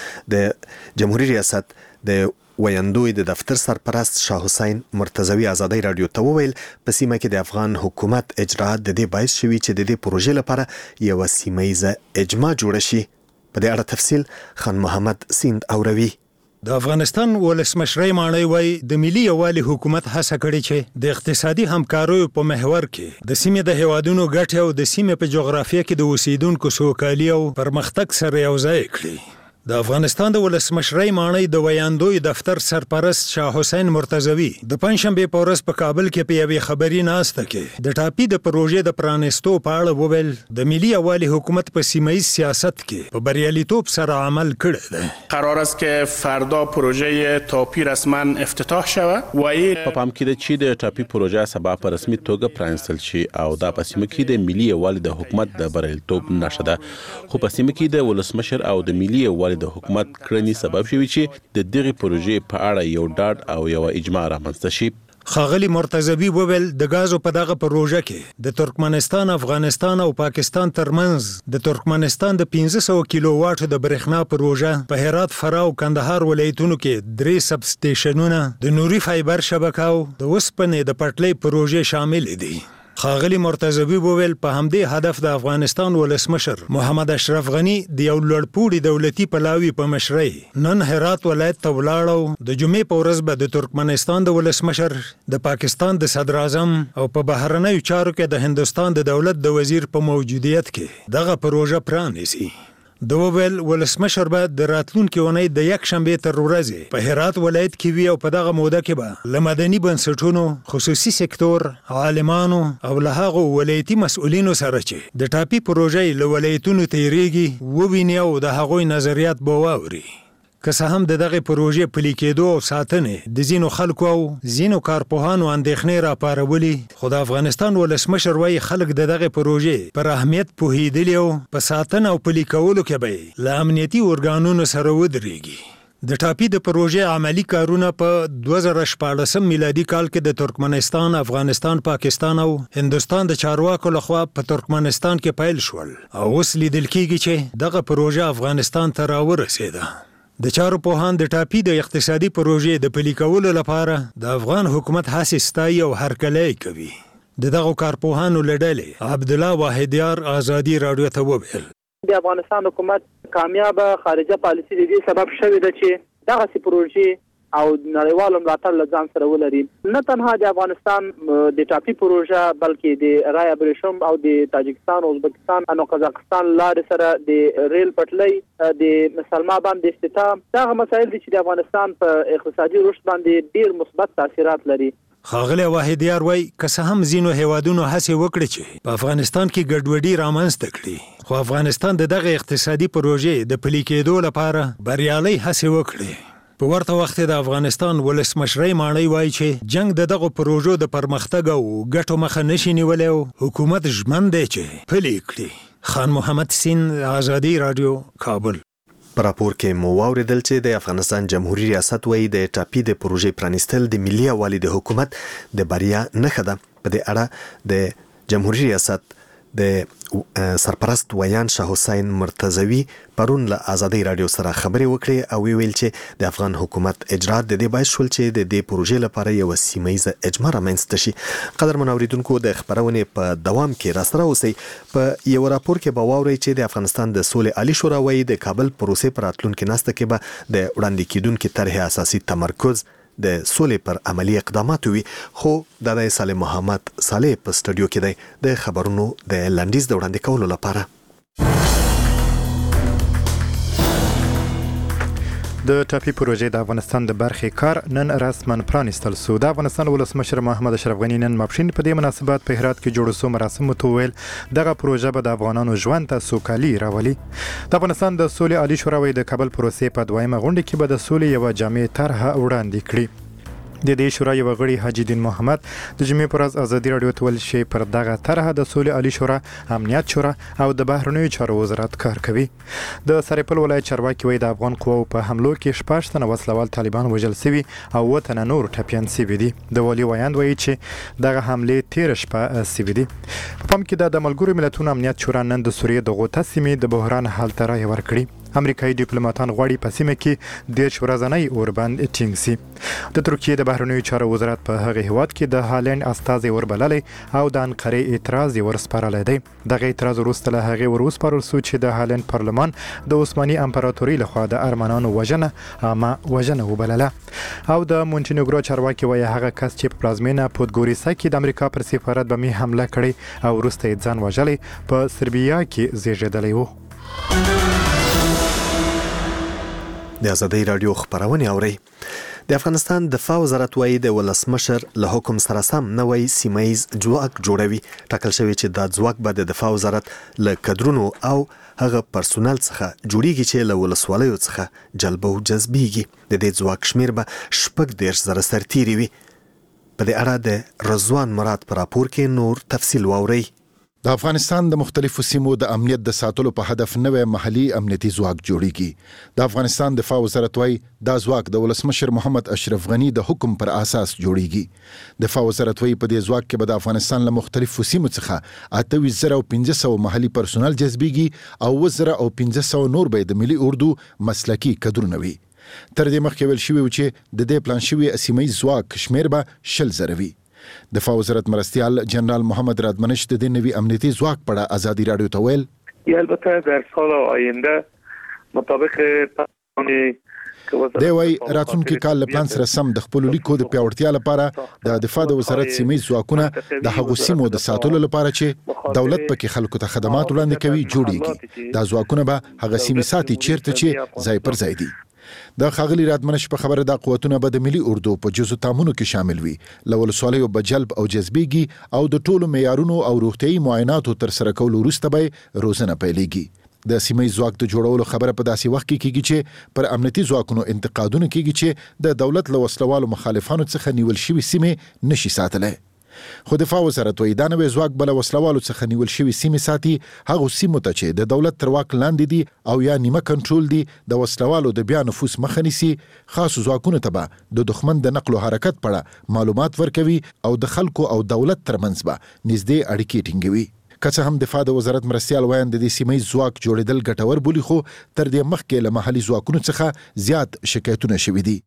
د جمهوریت ریاست د ویاندوی د دفتر سرپرست شاه حسین مرتضوی آزادۍ رادیو ته وویل په سیمه کې د افغان حکومت اجرات د دې باعث شوي چې د دې پروژې لپاره یو سیمه‌یزه اجماع جوړه شي. په دې اړه تفصیل خان محمد سیند اوروي. د افغانستان ولسمشر ماڼۍ وایي د ملي یووالي حکومت هڅه کړې چې د اقتصادي همکاریو په محور کې د سیمې د هیوادونو ګټې او د سیمې په جغرافیه کې د اوسیدونکو سوکالي او پرمختګ سره یوځای کړي. د افغانستان د ولسمشر ماڼۍ د ویاندوی دفتر سرپرست شاه حسین مرتضوی د پنځشنبه په ورځ په کابل کې په یوې خبري ناسته کې د ټاپي د پروژې د پرانیستو په اړه وویل د ملي یووالي حکومت په سیمه‌یز سیاست کې په بریالیتوب سره عمل کړی دی. قرار است که فردا پروژه ټاپي رسما افتتاح شود. وایي په پام کې د چې د ټاپي پروژه سبا په رسمي توګه پرانیستل شي او دا په سیمه کې د ملي یووالي د حکومت د بریالیتوب نښه ده. خو په سیمه کې د ولسمشر او د ملي یووالي د حکومت کړنې سبب شوي چې د دغه پروژې په اړه یو ډاډ او یو اجماع رامنځته شي. ښاغلي مرتضوی وویل د غازو په دغه پروژه کې د ترکمنستان، افغانستان او پاکستان ترمنځ د ترکمنستان د 1500 کیلو واټ د برېښنا پروژه په هرات، فراه او کندهار ولایتونو کې 3 سب سټیشنونه، د نوري فایبر شبکه او د وسپنې د پټلۍ پروژې شامل دي. ښاغلي مرتضوی وویل په همدې هدف د افغانستان ولسمشر محمد اشرف غنی د یو لوړپوړي دولتي پلاوي په مشرۍ نن هرات ولایت ته ولاړ. د جمعې په ورځ به د ترکمنستان د ولسمشر، د پاکستان د صدر اعظم او په بهرنیو چارو کې د هندستان د دولت د وزیر په موجودیت کې دغه پروژه پرانیسي. د وویل ولسمشر به د راتلونکي اونۍ د یک شنبه تر ورځې په هرات ولایت کې وي او په دغه موده کې به له مدني بنسټونو، خصوصي سکتور، عالمانو او له هغو ولایتي مسؤلینو سره چې د ټاپي پروژې له ولایتونو تیریږي وویني او د هغوی نظریات به واوري. که څه هم دغه پروژې پلي کېدو او ساتنې د ځینو خلکو او ځینو کارپوهانو اندېښنې راپارولي، خو د افغانستان ولسمشر وایي خلک دغه پروژې پر اهمیت پوهېدلي او په ساتنه او پلي کولو کې به له امنیتي ارګانونو سره ودرېږي. د ټاپي د پروژې عملی کارونه په 2014 میلادي کال کې د ترکمنستان، افغانستان، پاکستان او هندستان د چارواکو لخوا په ترکمنستان کې پیل شول او اوس لیدل کېږي چې دغه پروژه افغانستان ته راورسېده. د چارو پوهان د ټاپي د اقتصادي پروژې د پلي کولو لپاره د افغان حکومت هڅې ستایي او هرکلی کوي. د دغو کارپوهانو له ډلې عبدالله واحدیار آزادي رادیو ته وویل د افغانستان حکومت کامیابه خارجه پالیسي د دې سبب شوې ده چې دغه پروژې او نړیوالو ملاتړ له ځان سره ولري. نه تنها د افغانستان د ټاپي پروژه بلکې د رای ابریشم او د تاجکستان او ازبکستان او قزاقستان لارې سره د ریل پټلۍ د سلما باندې افتتاح دغه مسایل دي چې د افغانستان په اقتصادي رشد باندې ډیر مثبت تاثیرات لري. ښاغلی واحدیار وایي که څه هم ځینو هیوادونو هڅې وکړي چې په افغانستان کې ګډوډي رامنځته کړي، خو افغانستان د دغه اقتصادي پروژې د پلي کېدو لپاره بریالۍ هڅې وکړي. په ورته وخت د افغانستان ولسمشر ماڼۍ وایي چې جنگ د دغه پروژو د پرمختګ او ګټو مخه نشي نیولی او حکومت ژمن دی چې پلي کړي. خان محمد سین، آزادي رادیو، کابل. پر راپور کې مو واوریدل چې د افغانستان جمهوریت ریاست وایي د ټاپي د پروژې پرانیستل د ملي یووالي د حکومت د بریا نښه ده. په دې اړه د جمهوریت ریاست د سرپرست ویان شاه حسین مرتضوی پرون له آزادۍ رادیو سره خبرې وکړې او ویل چې د افغان حکومت اجرات د دې باعث شول چې د دې پروژې لپاره یو سیمه‌یزه اجماع رامنځته شي. قدرمن اوریدونکو د خبرونې په دوام کې راسره اوسئ. په یو راپور کې به واورئ چې د افغانستان د سولې عالی شورا وایي د کابل پروسې پر راتلونکي ناسته کې به د وړاندې کیدونکو طرحې اساسي تمرکز د سولې پر عملی اقدامات وي. خو د صالح محمد صالح په سټوډیو کې دی د خبرونو د لنډیز د وړاندې کولو لپاره. د ټاپي پروژې د افغانستان د برخې کار نن رسما پرانیستل شو. د افغانستان ولسمشر محمد اشرف غنی نن ماپښین په دې مناسبت په هرات کې جوړ شو مراسمو ته ویل دغه پروژه به د افغانانو ژوند ته سوکالي راولي. د افغانستان د سولې عالی شورا د کابل پروسې په دویمه غونډه کې به د سولې یو جامع طرحه وړاندې کړي. د دې شورا یو غړي حاجی الدین محمد د جمعې پر ورځ ازادي رادیو ته ویل چې پر دغه طرحه د سولې عالی شورا، امنیت شورا او د بهرنیو چارو وزارت کار کوي. د سرپل ولایت چارواکي وایي د افغان قواو په حملو کې 14 تنه وسلوال طالبان وژل شوي او 7 تنه نور ټپیان شوي دي. د والي ویاند وایي چې دغه حملې تیر شپه شوي دي. په پام کې د ملګرو ملتونو امنیت شورا نن د سوریې د غوطه سیمې د بحران حالت رائے ورکړي. امریکایي ډیپلوماټان غواړي په سیمه کې 10 ورځنی اوربند ټینګ شي. د ترکیې د بهرنیو چارو وزارت په هغه هیواد کې د هالند استازي وربللې او د انقره اعتراض ورسپارلې دی. دغه اعتراض وروسته له هغه ورسپارل شو چې د هالند پارلمان د عثماني امپراتوري لخوا د ارمنانو وژنه وبلله. او د مونټینیګرو چارواکي وایي هغه کس چې په پلازمینه پودګوریسا کې د امریکا پر سفارت به می حمله کړې او وروسته ځان وژلې په سربیا کې زیږیدلی و. د آزادۍ رادیو خبرونه اوري. د افغانستان دفاع وزارت وایي د ولسمشر له حکم سره سم نوې سیمایز ځواک جوړوي. ټاکل شوی چې دا ځواک به د دفاع وزارت له کډرونو او هغه پرسونل څخه جوړیږي چې له ولسوالیو څخه جلب او جذبيږي. د دې ځواک شمیر به 14,000 سرتیري وي. په دې اړه د رضوان مراد پر راپور کې نور تفصیل واوري. د افغانستان د مختلفو سیمو د امنیت د ساتلو په هدف نوې محلي امنیتي ځواک جوړیږي. د افغانستان دفاع وزارت وايي دا ځواک د ولسمشر محمد اشرف غنی د حکم پر اساس جوړیږي. دفاع وزارت وايي په دې ځواک کې به د افغانستان له مختلفو سیمو څخه 28,500 محلي پرسونل جذبيږي او 2,500 نور به د ملي اردو مسلکي کډرونه وي. تر دې مخکې ویل شوی و چې د دې پلان شوی سیمایي ځواک شمیر به 10,000 وي. دفاع وزارت مرستیال جنرال محمد رادمنش د نوي امنیتي ځواک په اړه آزادي رادیو ته ویل البته در سال آینده مطابق دی وای راتلونکي کال له پلان سره سم د خپل لیکو د پیاوړتیا لپاره د دفاع د وزارت سیمې ځواکونه د هغو سیمو د ساتلو لپاره چې دولت پکې خلکو ته خدمات وړاندې کوي جوړیږي. دا ځواکونه به هغه سیمې ساتي چیرته چې ځای پر ځای دي. د خاغلی رادمنش په خبره د قوتونه به د ملي اردو په جزو تامونو کې شامل وي. لولسوالیو بجلب او جذبيږي او د ټولو معیارونو او روغتيایي معایناتو تر سره کول وروسته به روزنه پیلېږي. د سیمې ځواک د جوړولو خبره په داسې وخت کې کیږي چې پر امنیتي ځواکونو انتقادونه کیږي چې د دولت له وسلوالو مخالفانو څخه نیول شوی سیمې نشي ساتلای. خو دفاع وزارت وایي دا نوې ځواک بل وسلوالو څخه نیول شوی سیمې ساتي هغه سیمو ته چې د دولت تر واک لاندې دي او یا نیمه کنټرول دي. د وسلوالو د بیا نفوذ مخه نیسي. خاص ځواکونه ته به د دښمن د نقل او حرکت په اړه معلومات ورکوي او د خلکو او دولت ترمنځ به نږدې اړیکې ټینګوي. که څه هم دفاع د وزارت مرستیال وایي د دې سیمې ځواک جوړېدل ګټور بولي خو تر دې مخکې له محلي ځواکونو څخه زیات شکایتونه شوي دي.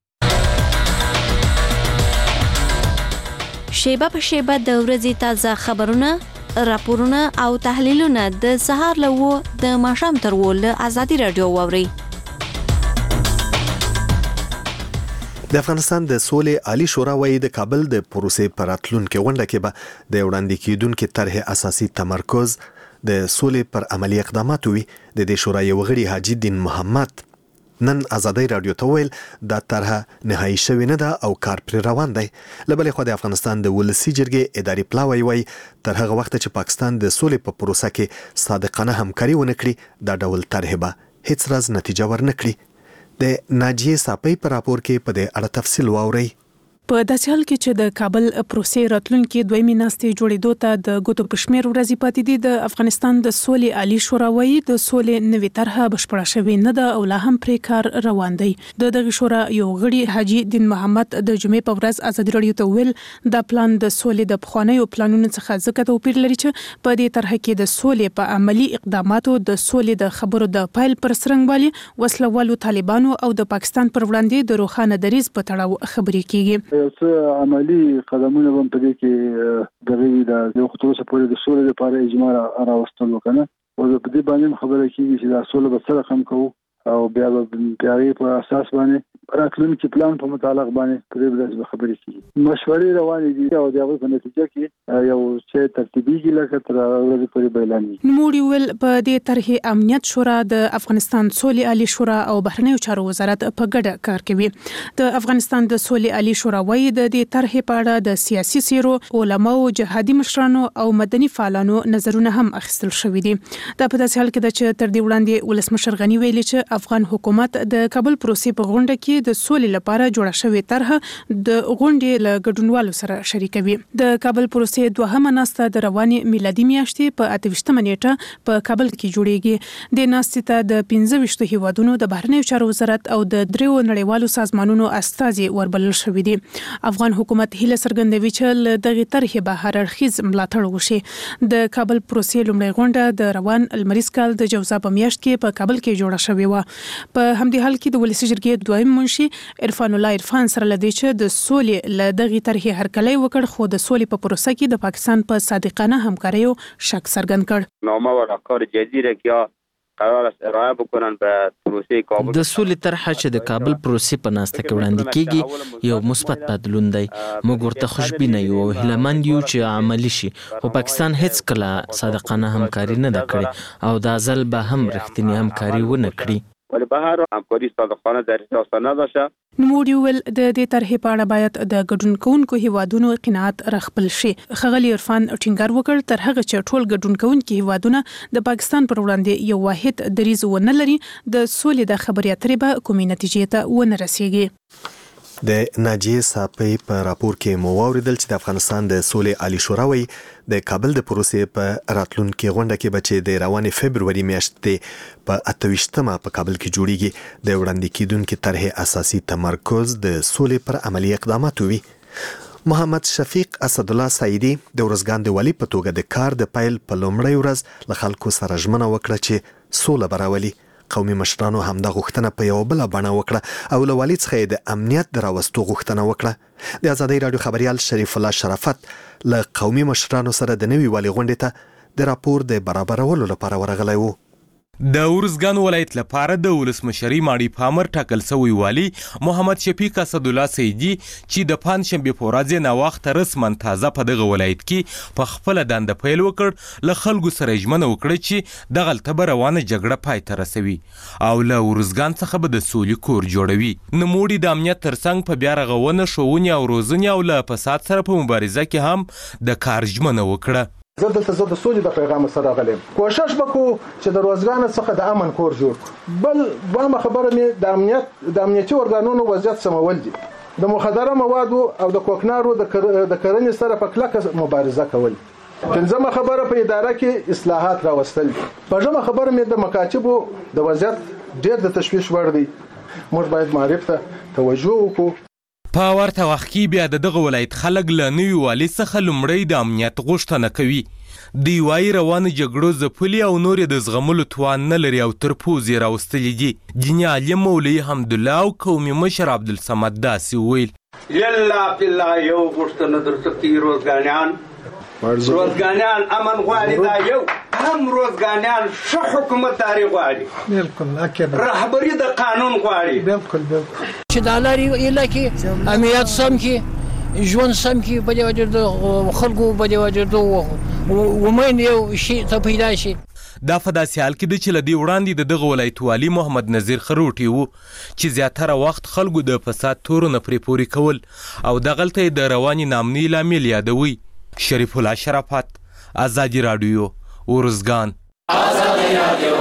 شیبه په شیبه د ورځې تازه خبرونه، راپورونه او تحلیلونه د سهار له د ماښام تر له آزادي رادیو واوري. د افغانستان د سولې عالی شورا وایي د کابل د پروسې پر راتلونکي غونډه کې به د وړاندې کیدونکو طرحې اساسي تمرکز د سولې پر عملی اقدامات وي. د دې شورا یو غړي حاجی الدین محمد نن آزادۍ رادیو ته ویل دا طرحه نهایی شوې نه ده او کار پر روان دی. له بلې خوا د افغانستان د ولسی جرګې اداري پلاوی وایي تر هغه وخت چې پاکستان د سولې په پروسه کې صادقانه همکاري ونه کړي دا ډول طرحه به هیڅ راز نتیجه ورنکړي. د ناجیه صاحب په راپور کې په دې اړه تفصیل واوري. په داسې حال کې چې د کابل پروسې راتلونکي دویمې ناستې جوړېدو ته د ګوتو پشمیر ورځې پاتې دي. د افغانستان د سولې عالی شورا وایي د سولې نوې طرحه بشپړه شوې نه ده او لا هم پرې کار روان دی. د دغه شورا یو غړي حاجی دین محمد د جمعې په ورځ ازادي راډیو ته ویل دا پلان د سولې د پخوانیو پلانونو څخه ځکه توپیر لري چې په دې طرحه کې د سولې په عملی اقداماتو د سولې د خبرو د پایل پر سرنګوالي وسلوالو طالبانو او د پاکستان پر وړاندې د روښانه دریځ په تړاو خبرې کیږي. یو څه عملی قدمونه هم په دې کې د یو خطر څخه پورې د سولې لپاره اجماع راوستل وکنه او په دې باندې خبره کیږي چې دا سولې به سره کم کوو او بیا په اساس باندې راتلونکي پلان په متعلق باندې په دې باندې خبرې کیږي. مشورې روانې دي او د هغه په نتیجه کې یو څه ترتیبي لکه تر ورځې پورې اعلانېږي. نوموړي ویل په دې طرحې امنیت شورا د افغانستان سولې عالی شورا او بهرنیو چارو وزارت په ګډه کار کوي. د افغانستان د سولې عالی شورا وایي د دې طرحې په اړه د سیاسي سیرو علماو جهادي مشرانو او مدني فعالانو نظرونه هم اخیستل شوي دي. دا په داسې حال کې ده چې تر دې وړاندې ولسمشر غنی ویلي چې افغان حکومت د کابل پروسې په غونډه کې د سولې لپاره جوړه شوې طرحه د غونډې له ګډونوالو سره شریکوي. د کابل پروسې دوهمه ناسته د روانې میلادي میاشتې په 28مه نیټه په کابل کې جوړیږي. د ناستې ته د 15 هیوادونو د بهرنیو چارو وزارت او د 3 نړیوالو سازمانونو استازي وربلل شوي دي. افغان حکومت هیله څرګندوي چې دغه طرحې به هر اړخیز ملاتړ وشي. د کابل پروسې لومړی غونډه د روان المریز کال د جوزا په میاشت کې په کابل کې جوړه شوې و. په همدې حال کې د ولسی جرګې دویم منشي عرفان الله عرفان سره لدی چې د سولې ل دغه طرحې هرکلی وکړ خو د سولې په پروسه کې د پاکستان په صادقانه همکارۍ شک څرګند کړ. نامه و راکار جدیره که قرار است ارائه بکنن به پروسه کابل. د سولې طرحه چې د کابل پروسې په ناسته کې وړاندې کیږي یو مثبت بدلون دی. موږ ورته خوشبینه یو او هیلهمند یو چې عملی شي. خو پاکستان هیڅ کله صادقانه همکاري نه ده کړې او دا ځل به هم رښتینی همکاري ونه کړي. ولی به هر همکاری صادقانه در احساس نداشته. نوموړي ویل د دې طرحې په اړه باید د ګډون کوونکو هیوادونو قناعت رخپل شي. ښاغلي عرفان ټینګار وکړ تر هغه چې ټول ګډون کوونکي هیوادونه د پاکستان پر وړاندې یو واحد دریځ ونه لري د سولې د خبرې اترې به کومې نتیجې ته ونه رسیږي. د ناجیه صاحب په راپور کې مو واوریدل چې د افغانستان د سولې عالی شورا وایي د کابل د پروسې په راتلونکي غونډه کې به چې د روانې فبروري میاشتې په 28مه په کابل کې جوړیږي د وړاندې کیدونکو طرحې اساسي تمرکز د سولې پر عملی اقداماتو وي. محمد شفیق اسد الله سعیدی د ورځګان د والی په توګه د کار د پایل په لومړی ورځ له خلکو سره ژمنه وکړه چې سوله براولي. قومي مشرانو هم د غوښتنه په یو بل بڼه وکړه او له والي څخه د امنیت دراوستو غوښتنه وکړه. د ازادي رادیو خبريال شریف الله شرافت له قومي مشرانو سره د نوي والي غونډې ته د راپور د برابرولو لپاره ورغلی و. د ورزګان ولایت لپاره د ولسمشري ماړی پامر ټاکل شوی والی محمد شفیق اسد الله سیدی چې د پنځشنبه په ورځ نه وخت رسمن تازه په دغه ولایت کې په خپل دند پیل وکړ له خلکو سره ژمنه وکړه چې د غلطه روانه جګړه پای ته رسوي او له ورزګان څخه به د سولې کور جوړوي. نوموړي د امنیت ترڅنګ په بیا رغونه شوونی او روزنی او له فساد سره په مبارزه کې هم د کار ژمنه وکړه. زه د سولې د پیغام سره غلم کوشش وکړو چې د روزګان څخه د امن کور جوړ کړو. بل دوامه خبره مې د امنیتي ارګانونو وضعیت سمول دي. د مخدره موادو او د کوکنارو د کرنې سره په کلکه مبارزه کول. پنځمه خبره په اداره کې اصلاحات راوستل. پنځمه خبره مې د مکاتبو د وضعیت ډېر د تشویش وړ دی. موږ باید معرفت ته توجه وکړو. په ورته وخت کې بیا دغه ولایت خلک له نوي والي څخه لومړی د امنیت غوښتنه کوي. دی وايي روانه جګړو ځپلي او نور د زغملو توان نه لري او تر پوزې راوستلي دي. جني عالم مولوي حمدالله او قومي مشر عبدالصمد داسې ویل یلا بالله یو غوښتنه درڅخه روزګانیان امن غواړي دا یو هم روزګانیان ښه حکومتداري غواړي بالکل رهبري د قانون غواړي بالکل چې د لارې علاقې امنیت سم کې ژوند سم کې په دې وجه د خلکو په دې وجه د ومن یو شي ته پیدا شي. دا په داسې حال کې چې لدی وړاندې د دغه ولایت والي محمد نذیر خروټي وو چې زیاتره وخت خلکو د فساد تورونه پرې پوري کول او د غلطۍ د رواني نامني لامل یادوي. شریف الله شرافت ازادي رادیو ورزګان. ازادي رادیو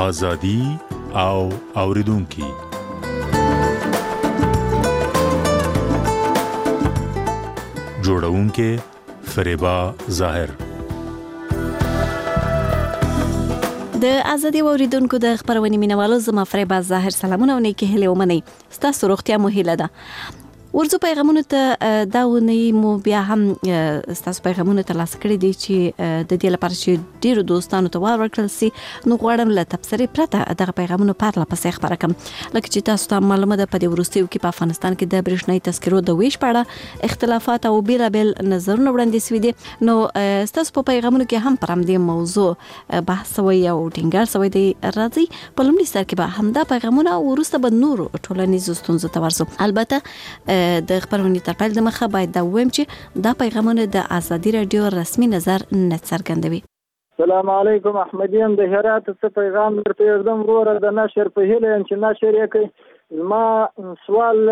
ازادي او اوریدونکو جوړونکو فریبا ظاهر د ازادي اوریدونکو د خبرونې مینوالو زما فریبا ظاهر سلامونه او نیکی هیله ومني ستاسو روغتیا مو هیله ده ورځو پیغامونه ته دا ونی مو بیا هم ستاسو پیغامونه ته لاس کړی دي چې د دې لپاره چې ډیرو دوستانو ته ورکړل سي نو غواړم له تبصرې پرته دغه پیغامونه پاتله پسې خبره کوم لکه چې تاسو ته معلومه ده په دې وروستیو کې په افغانستان کې د برېښنايي تذکرو د ویش په اړه اختلافات او بیلابل نظرونه وړاندې شوي دي نو ستاسو په پیغامونو کې هم پر همدې موضوع بحث شوی او ټینګار شوی دی راځي په لومړي سر کې به همدا پیغامونه وروسته به نور ټولنیزو ستونزو ته ورسو البته د خبرونې تر پیل د مخه باید دا ویم چې دا پیغامونه د ازادي رادیو رسمي نظر نه څرګندوي. السلام علیکم احمدیم د هرات څخه پیغام درته یوم وروره د نشر په هیله چې نشر یې کوي ما سوال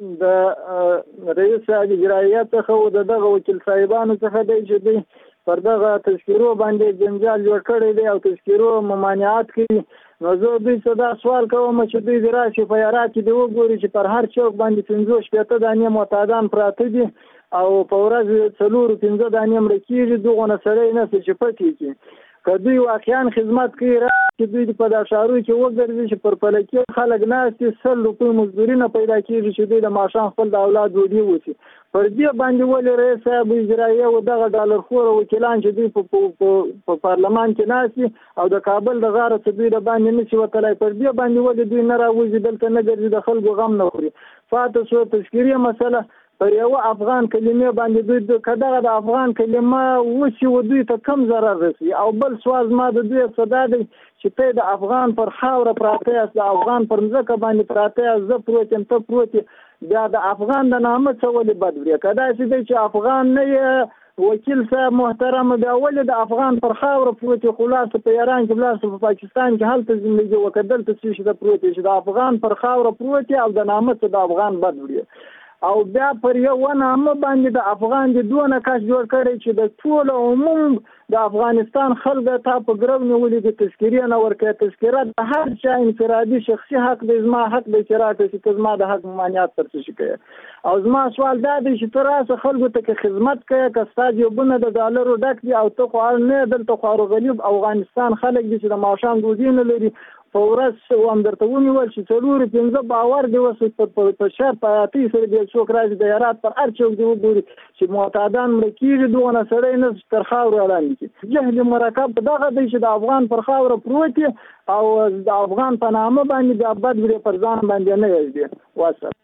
د رئیس اجرایه څخه د دغه وکیل صاحبانو څخه دی چې دوی پر دغه تذکرو باندې جنجال جوړ کړی دی او تذکرو ممانعات کوي نو زه دوی څه دا سوال کوم چې دوی د راشي په یارات کې دی وګوري چې پر هر چوک باندې 15 دانې معتادان پراته دي او په ورځ 4-15 دانې مړ کېږي دغه سړی نه چې پټي کې که دوی واقعا خدمت کوي چې دوی په دا شهرو کې وګرځي چې پر پلکې خلک ناستي 100 روپۍ مزدوري نه پیدا کېږي چې دوی د ماشان خپل د اولاد ډوډۍ وسی پر دې باندې ولې رئیس صاحب اجرایه او دغه ډالر خور وکیلان چې دوی په پارلمان کې ناستي او د کابل د غاره چې دوی د باندې نشي وتلای پر دې باندې ولې دوی نه راوځي دلته نه ګرځي د خلکو غم نه خوري فاته شو تشکیری مسله پر یو افغان کلمې باندې دوی کداغه د افغان کلمه وشي و دوی ته کم ضرر رسي او بل سواز ما د دوی صدا دی چې ته د افغان پر خاور پراته است د افغان پر ځکه باندې پراته است زه پروتم ته پروتي بیا د افغان د نامه څه ولې بد وری کدا چې افغان نه وکیل صاحب محترم دی ولې د افغان پر خاور پروتي خلاص په ایران کې بلاس په پاکستان کې هلته زندگی وکړل ته چې د پروتي چې د افغان پر خاور پروتي او د نامه څه د افغان بد وری او بیا پر یو نامه باندې د افغان د دوه کس جوړ کړي چې د ټول عموم د افغانستان خلک ته په ګرو نیولې د تذکرې نه ورکړي تذکره د هر چا انفرادي شخصي حق د زما حق د شراکت چې زما د حق ممانعت تر څه کوي او زما سوال دا دی چې تراسه خلکو ته خدمت کوي که ستاسو یو بنه د ډالرو ډک دی او ته خو نه دلته خو غلیب افغانستان خلک دي چې د ماشام دوزي نه لري په ورځ و هم درته ونیول چې 4-15 باور دی وسو په شهر په اتي سره د څوک راځي د یارات پر هر چوک دی وګوري چې معتادان مړ کیږي دونه سړی نه تر خاور اعلان کی جهل مرکب دغه دی چې د افغان پر خاور پروت او د افغان په نامه باندې د ابد وری پر ځان باندې نه یزدي واسه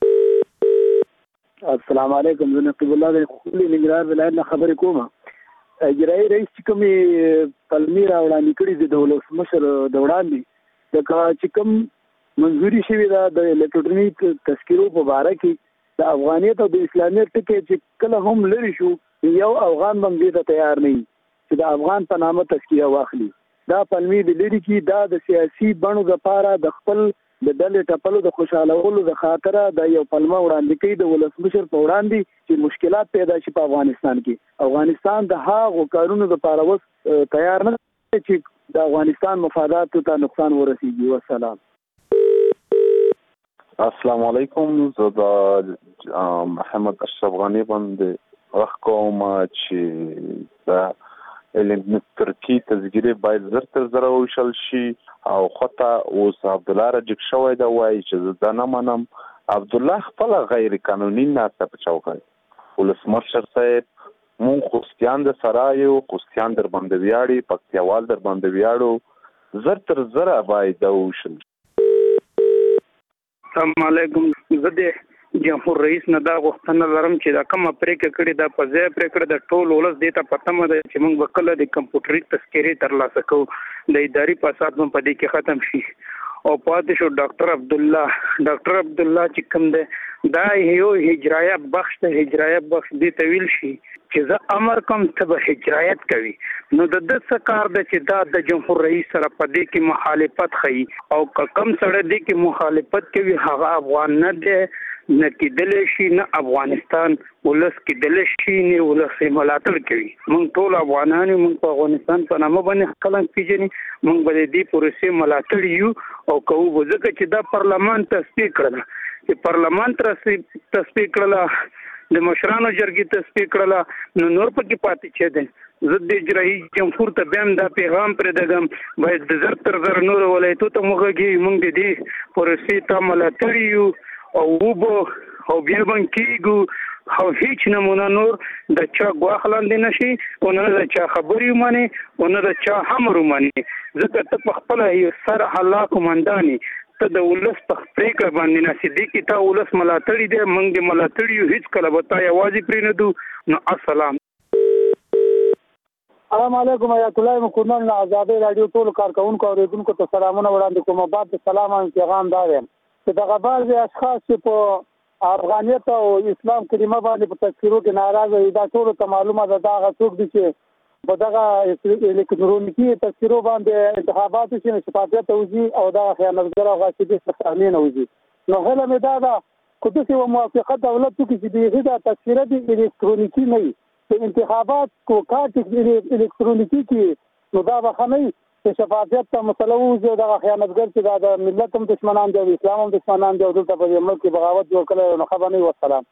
السلام علیکم زه نقیب الله د خولي نګران ولایت نه خبرې کوم اجرایي رئیس کومي پلمیر وړاندې کړی د دولت مشر د وړاندې د چې کوم منځوري شوی دا د الکترونیک تذکرو په اړه کې د افغانیت او د اسلامیت ټکی چې کله هم لري شو یو افغان باندې ته تیار نه چې د افغان په نامه تذکره واخلي دا پلمې د لري کې دا د سیاسي بڼو لپاره د خپل د ډلې ټپلو د خوشالولو د خاطره د یو پلمه وړاندې کوي د ولسمشر په وړاندې چې مشکلات پیدا شي په افغانستان کې افغانستان د هغو کارونو لپاره اوس تیار نه چې د افغانستان مفاداتو ته نقصان ورسیږي والسلام السلام علیکم زه د محمد اشرف غنی باندې وښکوم چې د علم ترکی تذکیره باید زر تر زر وشل شي او خطا اوس عبد الله رجک شوی دا وایي چې زه نه منم عبد الله خپل غیر قانوني ناسته په چوکۍ ولسمشر صاحب مون خوستیان د سرایو خوستیان در باندې ویاړي پکتیاوال در باندې ویاړو زر تر زر باید وشل السلام علیکم زه د جمهور رئیس نه دا غوښتنه لرم چې دا کومه پریکړه کړې ده په ځای پریکړه د ټول ولس دې ته پته مده چې موږ به کله د کمپیوټري تذکرې ترلاسه کوو د اداري فساد په دې کې ختم شي او پاتې شو ډاکټر عبد الله چې کوم ده دا یو هجرایه بخش ته هجرایه بخش دې طویل شي چې زه امر کوم ته به هجرایت کوي نو د څه کار ده چې دا د جمهور رئیس سره په دې کې مخالفت کوي او کم سره دې کې مخالفت کوي هغه افغان نه دی نه کېدلی شي نه افغانستان ولس کېدلی شي نه ولس ملاتړ کوي. موږ ټول افغانان موږ په افغانستان په نامه باندې خلک پیژني. موږ به د دې پروسې ملاتړ یو او کوو ځکه چې دا پارلمان تصدیق کړل چې پارلمان تصدیق کړل د مشرانو جرګې تصدیق کړل نو نور پکې پاتې چي دي. زه د اجرایي جمهور ته بیا دا پیغام پرې دغم باید د زر تر زر نور ولایتو ته موږ موږ د دې پروسې ته ملاتړ یو او وبو او بیا باندې کېږو او هیڅ نمونه نور د چا غواخ لاندې نشي او نه د چا خبرې مانی او نه د چا همرو مانی. ځکه ته په خپل سر الله کومنداني ته د ولس په پریکړه باندې ناسي دي چې تا ولس ملاتړي دي موږ د ملاتړي هیڅ کله به تا یوازې پرې نه دو. نو السلام علیکم آیت الله مکرمن آزادی رادیو ټول کارکونکو او اوریدونکو ته سلامونه وړاندې کوم. بعد سلام او پیغام دا دی چې دغه بعض اشخاص چې په افغانیت او اسلام کلمه باندې په تذکرو کې ناراضه دي دا ټول ته معلومه ده دا هغه څوک دي چې په دغه الکترونیکي تذکرو باندې انتخابات شي شفافیت توزیع او دا خیانتګر او غاصبي څخه نه وځي. نو هله مې دا ده که داسې یوه موافقه دولت وکړي چې بیخي دا تذکره دي الکترونیکي نه وي په انتخابات کو کارت الکترونیکي کې نو دا به ښه نه وي چې شفافیت ته مسله ووځي. دغه خیانتګر چې دا د ملت هم دشمنان دي او اسلام هم دشمنان دي او دلته په دې ملک کې بغاوت جوړ کړی نو ښه به نه وي. والسلام.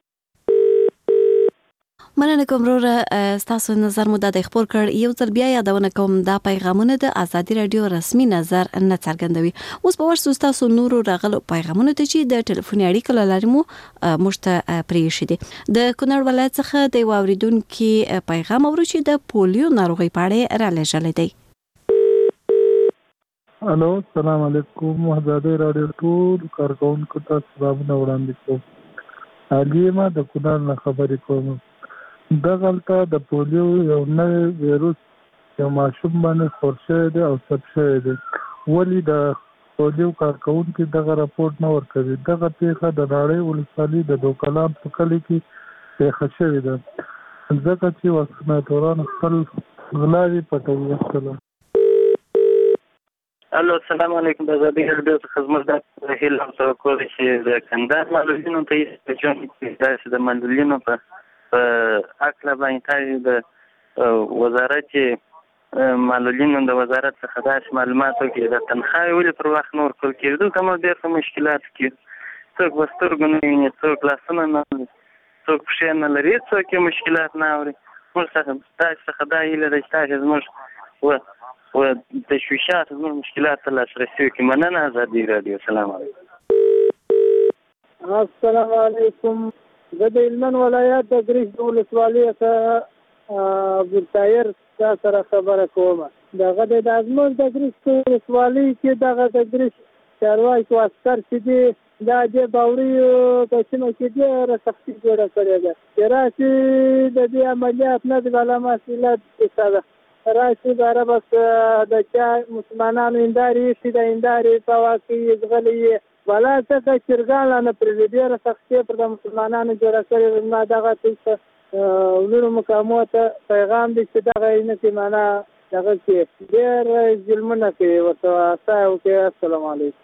مننه کوم وروره ستاسو نظر مو د خبر کړ. یو ځل بیا یادونه کوم دا پیغامونه د آزادي رادیو رسمي نظر نه څرګندوي. اوس په ورسو تاسو نورو راغلو پیغامونه ته چې د ټلیفوني اړیکې لاري مو مشته پریښي دي. د کونړ ولایت څخه د واوریدونکو پیغام اورو چې د پولیو ناروغي په اړه را لېږل دی. الو السلام علیکم آزادی رادیو ټول کارکونکو ته سلامونه وړاندې کوم. علي ما د کونړ نه خبرې کوم. دغلته د پولیو یو نوی ویروس یو ماشوم باندې خور شوی دی او ثبت شوی دی. ولې د پولیو کارکونکي دغه راپورټ نه ورکوي؟ دغه پیښه د ناړۍ ولسوالۍ د دوکلام په کلي کې پیښه شوې ده ځکه چې واکسیناتوران خپل غلاوې پټوي. السلام. الو السلام علیکم د آزادی رادیو خدمت د هیله او توقع چې د کندهار معلولینو ته یې چې د معلولینو په اکله باندې د وزارت معلولینو د وزارت څخه داسې معلومات وکړي د تنخواه ولې پر وخت نه ورکول کېدو کوم ډېر څه مشکلات کې څوک به سترګو نه ویني څوک لاسونه نه لري څوک پښې نه لري څوک یې مشکلات نه اوري. موږ څخه دا هیله ده چې تاسې زموږ و تشویشات زموږ مشکلات ته لاسرسی وکړي. مننه آزادي رادیو. سلام علیکم. السلام علیکم. زه د هلمند ولایت د ګریش ولسوالۍ څخه عبدالطاهر سره خبره کوم. دغه د زموږ د ګریش ولسوالۍ کې دغه د ګریش چارواکي عسکر چې دي دا د باوري په سیمه کې ډېره سختي جوړه کړې ده چې راشي د دې عملیات نه د علامات علت ده راشي باره بس د چا مسلمانانو هنداري شي د هنداري په واقعي زغلي ولا څه چرګان نه پرې ډېره سختي پر د مسلمانانو جوړه کړې. ما دغه څه ولر مقامات پیغام دي چې دغه نه کې معنا دغه کې ډېر ظلمونه کوي ورته تاسو کې. السلام علیکم.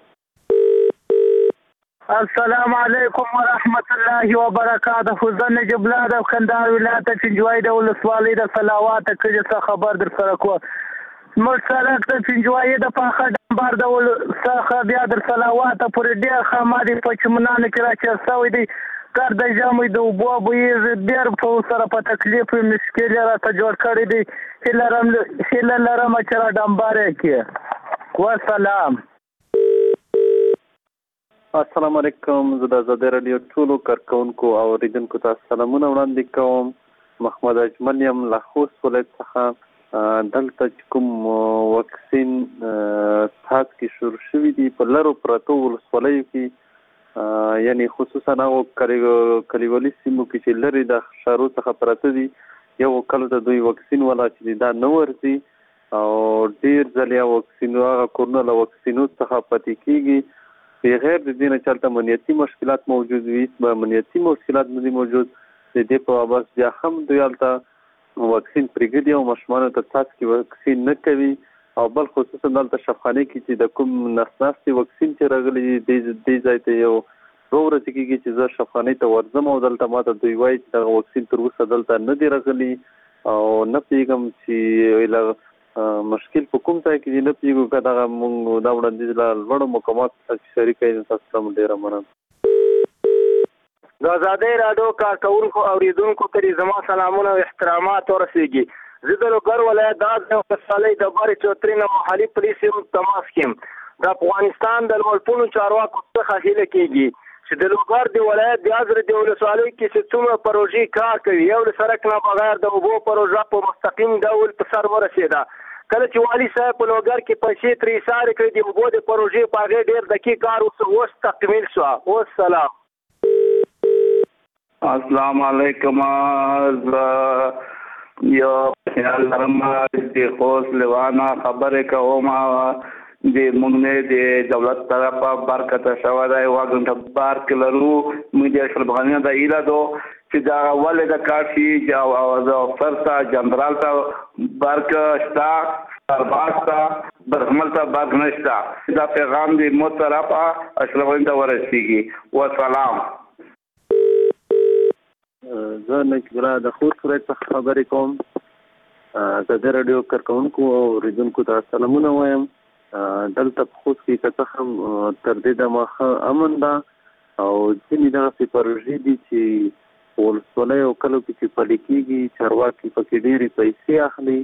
السلام علیکم ورحمت الله وبرکاته. زه نجیب الله د کندهار ولایت چنجوای د ولسوالۍ د صلوات کلي څخه خبر در سره کوم. موږ سړک د چنجوای د پاخه ډمبر د څخه بیا در صلوات پورې ډېر خامادي په چمنانو کې راچې سوی دی کار د جامې د اوبو بوی ډېر په سره په تکلیف مشکل راته جوړ کړی دی. هیله لرم چې را ډمبر کې. والسلام. السلام علیکم. زه د آزادی رادیو ټولو کارکونکو او اوریدونکو ته سلامونه وړاندې کوم. محمد اجمل یم له خوست ولایت څخه. دلته چې کوم واکسین تاسو کې شروع شوي دي په لرو پرتو ولسوالیو کې یعنی خصوصا هغو کلیوالي سیمو کې چې لرې د ښارو څخه پراته دي یو کله ته دوی واکسین والا چې دا نه ورځي او ډېر ځلې واکسین هغه کورونه له واکسینو څخه پاتې کېږي بغیر د دې نه چې امنیتي مشکلات موجود وي. امنیتي مشکلات نه دي موجود د دې په وابس بیا هم دوی هلته واکسین پرېږدي او ماشومانو ته څاڅکي واکسین نه کوي او بل خصوصا دلته شفاخانې کې چې د کوم نس ناستې واکسین چې راغلی دې ځای ته یو ورځې کېږي چې زه شفخانۍ ته ورځم او دلته ماته دوی وایي چې دغه واکسین تر اوسه دلته نه دی راغلی او نه پوهېږم چې مشکل په کوم ځای کې دي، نه پوهېږو که دغه موږ دا وړاندیز له لوړو مقاماتو څخه شریکه یم. تاسو ته هم ډېره مننه. د ازادۍ راډیو کارکوونکو اورېدونکو ته زما سلامونه او احترامات ورسېږي. زه د لوګر ولایت د ازرې ولسوالۍ د بارې چوترې نه محلي پولیس یم تماس کې یم. د افغانستان د لوړپوړو چارواکو څخه هیله کېږي چې د لوګر د ولایت د ازرې د ولسوالۍ کې چې څومره پروژې کار کوي، یو له سړک نه بغیر د اوبو پروژه په مستقیم ډول په سر ورسېده. کله چې والي صاحب په لوګر کې پیسې ترې ایسارې کړې د اوبو د پروژې په هغې ډېر دقیق کار اوس تکمیل شوه. والسلام. السلام علیکم. یو خیال لرم چې خوست لیوانا خبرې کوم د موږ نه د دولت طرفه برکته شوی دی. یوه غنټه برق لرو. موږ د اشرف غني د ایله دو چې دا ولې د کافي د افسر ته جنرال ته برق شته، سرباز ته برحمل ته برق نشته. دا پیغام د مو طرفه اشرف غني ته ورسېږي. والسلام. زه نقیبالله د خوست ولایت څخه خبرې کوم. د دې راډیو کارکوونکو او اورېدونکو ته سلامونه وایم. دلته په خوست کې که څه هم تر دې دمه ښه امن ده او ځینې دغسې پروژې دي چې په ولسوالیو او کلیو کې چې پلي کېږي، چارواکي پکې ډېرې پیسې اخلي.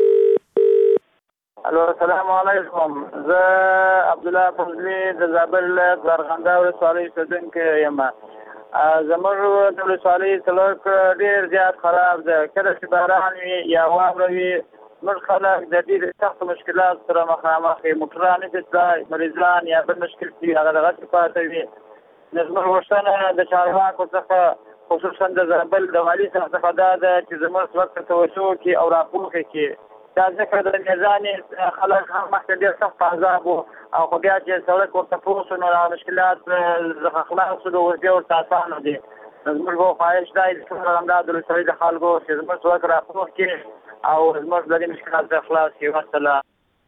الو السلام علیکم. زه عبدالله فضلي د زابل زرغنده ولسوالۍ اوسېدونکی یم. زموږ د ولسوالۍ سړک ډېر زیات خراب ده. کله چې باران وي یا واوره وي موږ خلک د ډېرې سختو مشکلاتو سره مخامخ یو. موټران نشي تلای، مریضان یا بل مشکل چې هغه دغسې پاتې وي. نو زموږ غوښتنه د چارواکو څخه خصوصا د زابل د والي صاحب څخه دا ده چې زموږ سړک ته توجه وکړي او راپورکړي کړي. دا ځکه د میزانې خلک هم مخکې ډېر سخت په عذاب وو او خو بیا چې سړک ورته پوه شو نو هغه مشکلات څخه خلاص شو، اوس بیا ورته اسانه دي. زموږ به خواهش دا وي چې همدا د ولسوالۍ د خلکو چې زموږ سړک راپور کړي او زموږ له دې مشکلات څخه خلاص کړي. والسلام.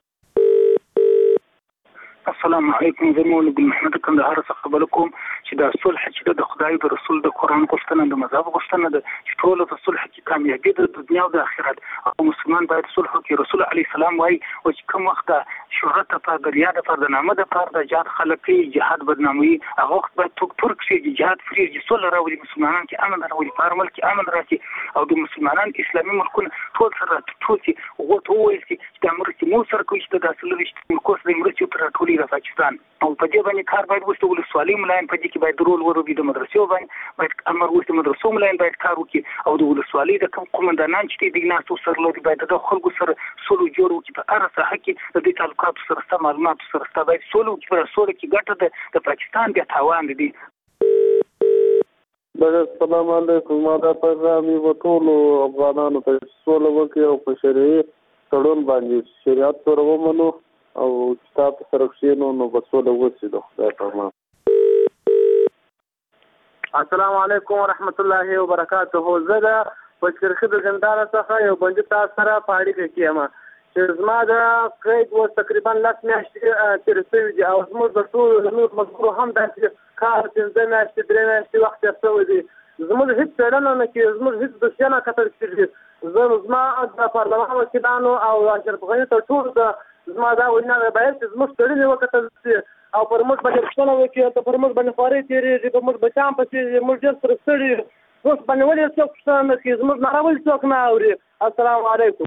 السلام علیکم. زه مولوي ګل محمد کندهار څخه خبرې کوم چې دا صلح چې د خدای د رسول د قرآن غوښتنه د مذهب غوښتنه ده چې ټولو ته صلح کې کامیابي ده د دنیا او د آخرت او مسلمان باید صلح وکړي. رسول علیه السلام وایي او چې کوم وخت د شهرت لپاره د ریا دپاره د نامه دپاره د جهاد خلک کوي، جهاد بدناموي، هغه وخت باید ترک شي چې جهاد پرېږدي، صلح راولي، مسلمانان کې امن راولي، په هر ملک کې امن راشي او د مسلمانان اسلامي ملکونه ټول سره ټول شي. هغو ته وویل شي چې دا مرستې مو سره کوي چې دا څلوېښت ملکو سره مرستې ورته راټولوي د پاکستان او په دې باندې کار باید وشي. ولسوالۍ ملایان په دې کې باید رول ولوبي، د مدرسو باندې باید امر وشي، د مدرسو ملایان باید کار وکړي او د ولسوالۍ د کوم قومندانان چې دي ناستو سره لري باید د خلکو سره سولو جوړ وکړي. په هره ساحه کې د دې تعلقاتو سره سم معلوماتو سره ستا باید سولو وکړي. په سوله کې ګټه ده د پاکستان بیا تاوان دی. السلام علیکم. ما دا پیغام یې ټولو افغانانو ته سوله وکړي او په شرعي تړون باندې شریعت سره ومنو او کتاب سره کښېنو نو به سوله وشي د خدای په امان. السلام علیکم ورحمت الله وبرکاته. زه د پچرخي د زندان څخه یو بندي تاسو سره په اړیکه کې یم چې زما د قید اوس تقریبا 10 میاشتې تېرې شوي دي او زموږ د ټولو نور ملګرو هم داسې کار 15 میاشتې 3 میاشتې وخت تېر شوی دی. زموږ هېڅ څېړنه نه کېږي، زموږ هېڅ دوسیه نه کتل کېږي. زما د پارلمان وکیلانو او اشرف غني تر ټولو د زما دا وینا باید چې زموږ څېړنې وکتل شي او پر موږ باندې پوښتنه وکړي ته پر موږ باندې خوارۍ تېرېږي، په موږ بچیان پسې موږ ډېر سره ستړي یو. اوس باندې ولې څوک پوښتنه نه کوي؟ زموږ ناره ولې څوک نه اوري؟ السلام علیکم.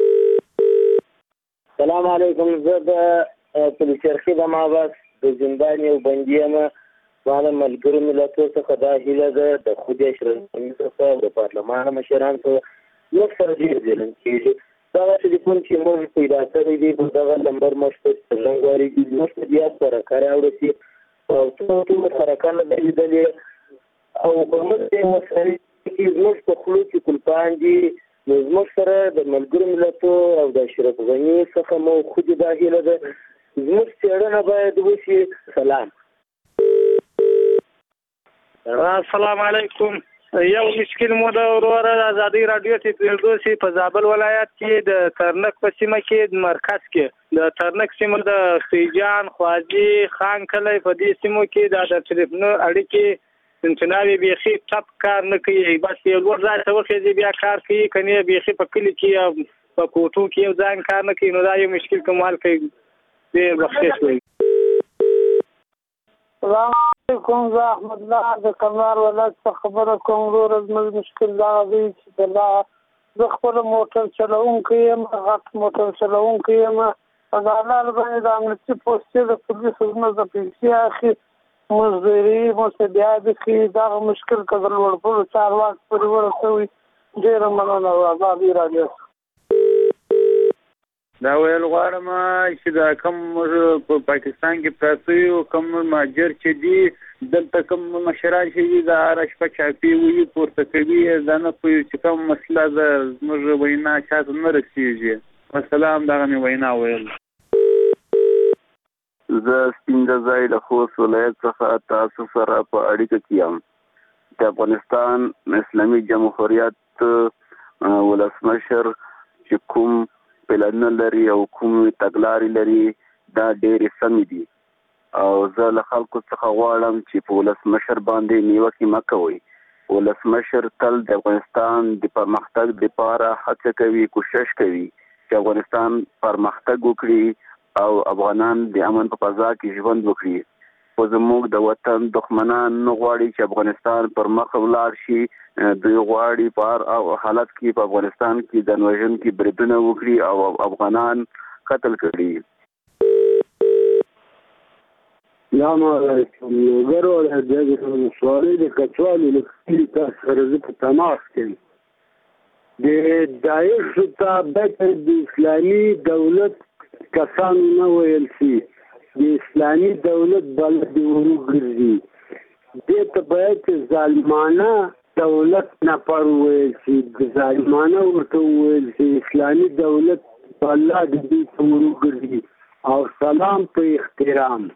سلام علیکم. زه د پلچرخي د مابس د زندان یو بندي یم. ما د ملګرو ملتونو څخه دا هیله ده د خود اشرف غني څخه د پارلمان مشرانو څخه موږ سره ډېر ظلم کېږي. دغه ټلیفون چې موږ پیدا کړی دی په دغه نمبر موږ ته څرګند غواړي چې موږ ته بیا سره راوړي شي او څومره سرکانه دی لیدلې او په موږ ته مسئلې کې زموږ په خلو کې کلپان دي. نو زموږ سره د ملګرو ملتونو او د اشرف غني څخه مو خود دا هیله ده زموږ څېړنه باید وشي. سلام. السلام علیکم. یو مشکل مو د وروره د ازادي رادیو ته پرېږدو چې په زابل ولایت کې د ترنک په سیمه کې د مرکز کې د ترنک سیمه د خیجان خوازي خان کلی په دې سیمو کې د ټلیفون اړیکې انتناوي بیخي ټپ کار نه کوي بس یو ور ځای ته وخېږي بیا کار کوي کني بیخي په کلی کې په کوټو کې یو ځان کار نه کوي نو دا یو مشکل کمال کوي ډېر بخښش وي. السلام علیکم زه احمد الله د کندهار ولایت څخه خبره کوم. وروره زموږ مشکل دا دی چې زه خپل موټر چلوونکی یم غټ موټر چلوونکی یم په دا لار باندې د امنیتي پوستې د پولیسو زموږ د پیسې اخلي مزدوري مصدیات کې دغه مشکل که د لوړ پوړو چارواکو پورې ورسوي ډېره مننه ازادي رادیو. دا ویل غواړم چې دا کوم په پاکستان کې پراته وي کوم مهاجر چې دي دلته کوم مشران چې دي د هره شپه چاپي وي پورته کوي دا نه پوهېږي چې کوم مسله ده زموږ وینا چاته نه رسېږي. والسلام دغه مې وینا ویل. زه سپین ځای له خوست ولایت څخه تاسو سره په اړیکه کې یم. د افغانستان اسلامي جمهوریت ولسمشر چې کوم پلانونه لري او کوم تګلارې لري دا ډېرې سمې دي او زه له خلکو څخه غواړم چې په ولسمشر باندې نیوکې مه کوئ. ولسمشر تل د افغانستان د پرمختګ لپاره هڅه کوي کوشش کوي چې افغانستان پرمختګ وکړي او افغانان د امن په فضا کې ژوند وکړي. خو زموږ د وطن دښمنان نه غواړي چې افغانستان پر مخ ولاړ شي. دوی غواړي په هر حالت کې په افغانستان کې د وژونکي بریدونه وکړي او افغانان قتل کړي. السلام علیکم. نوګر ولایت د سوالي د کچوالي له کلي تاسو سره زه په تماس کې یم. د داعش ته د اسلامي دولت کسانو نه ویل شي د اسلامي دولت بلد وګرځي. دې ته باید ظالمانه دولت نه پر ویل شي د ظالمانه ورته ویل شي اسلامي دولت بلد دې وګرځي او سلام په احترام.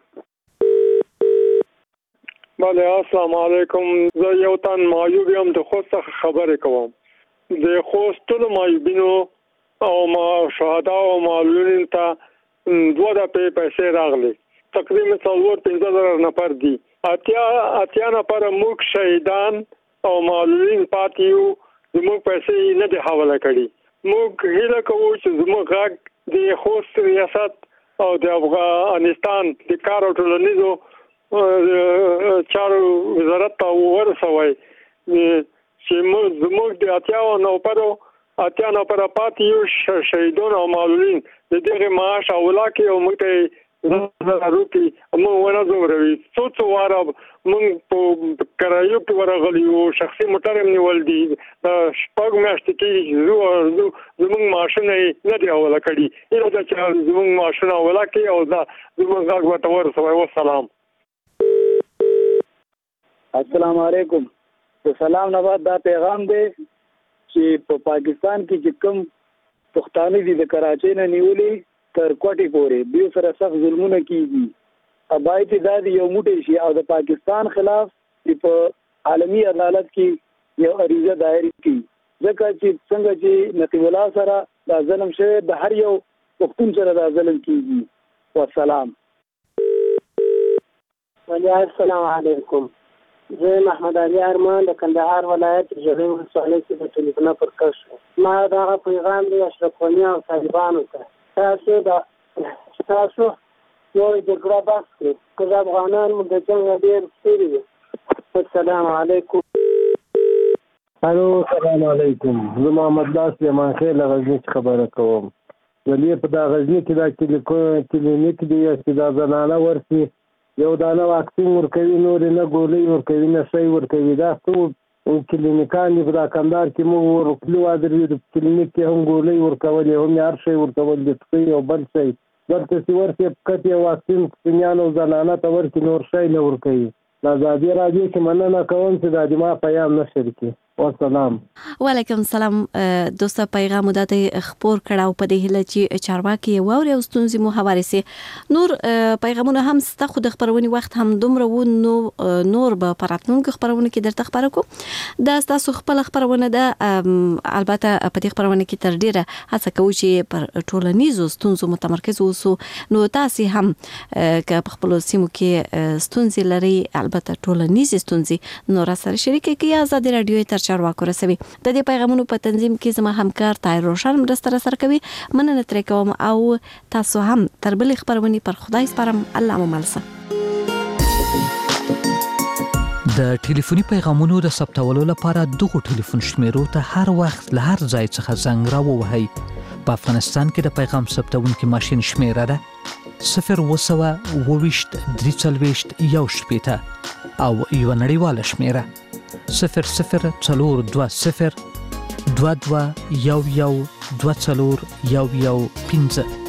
بله السلام علیکم. زه یو تن معیوب یم د خوست څخه خبرې کوم. د خوست ټولو معیوبینو او شهدا او معلولینو ته 2 دفعې پیسې راغلي. تقریبا 4-15 نفر دي. اتیا نفر موږ شهیدان او معلولین پاتې یو. زموږ پیسې نه دي حواله کړي. موږ هیله کوو چې زموږ غږ د خوست ریاست او د افغانستان د کار او ټولنیزو چارو وزارت ته ورسوي چې زموږ د اتیا نفر پاتې یو شهیدان او معلولین د دغه معاش اولا کې او موږ ته ضروري موږ ونه زوروي. څو واره موږ په کرایو کې ورغلي او شخصي موټر هم نیول دي. شپږ میاشتې کې زموږ معاشونه نه دي اوله کړي. ایله دا چې زموږ معاشونه اوله کړي او دا زموږ غږ ورته ورسوي. والسلام. السلام علیکم. د سلام نه بعد دا پیغام دی چې په پاکستان کې چې کوم پښتانه دي د کراچۍ نه نیولې تر کوټې پورې دوی سره سخت ظلمونه کیږي. باید دا یو موټی شي او د پاکستان خلاف په عالمي عدالت کې یو عریضه دایر کړي ځکه چې څنګه چې نقیب الله سره دا ظلم شوی د هر یو پښتون سره دا ظلم کیږي. والسلام. السلام علیکم. زه محمد علي ارمان د کندهار ولایت جوړې ولسوالۍ کې د ټلیفون پر کار شو. ما دا پیغام دی اشرف غنی او طالبانو ته. تاسو یو جګړه بس کړئ که افغانان مو د جنګ ډېر ستړي وي. السلام علیکم. الو السلام علیکم. زه محمد الله سلیمان خیل غزني خبره کوم. ولې په دا غزني کې دا کلینیک دی چې دا زنانه ورسي یو دانه واکسین ورکوي نور نه ګولۍ ورکوي نه شی ورکوي. دا څو کلینیکان دي په دا کندهار کې موږ ورکلي وادرې د کلینیک کې هم ګولۍ ورکولې هم هر شی ورکول د ټوکۍ او بل شی دلته چې ورسې کټ یو واکسین سپینیانو زنانه ته ورکړي نور شی نه ورکوي. د ازادي راډیو کې مننه کوم چې دا زما پیام نشر کړي. والسلام. وعلیکم السلام. دوسته پیغام مدته خبر کړهو په دې هله چې چارواکي ووري او ستونزې مو حواله سي نور پیغامونه هم ست خو د خبرونې وخت هم دومره و نور به پراتونکو خبرونه کې درته خبره کوم دا تاسو خپل خبرونه ده البته په دې خبرونه کې تر ډیره هڅه کوي چې پر ټولنیزو ستونزو متمرکز اوسو نو تاسو هم که په خپل سیمو کې ستونزې لري البته ټولنیزې ستونزې نور سره شریک کړئ آزاد رادیو تر چارواکو رسوي د دې پیغامونو په تنظیم کې زما همکار طاهر روشن مرسته سره کوي مننه ترې کوم او تاسو هم تر بل خبرونې پر خدای سپارم الله مو ملسه. د ټلیفوني پیغامونو د ثبتولو لپاره دغه ټلیفون شمیرو ته هر وخت له هر ځای څخه زنګ راووهئ. په افغانستان کې د پیغام ثبتونکي ماشین شمیره ده 022 او یو نړیواله شمیره 0042 22 11 24 15.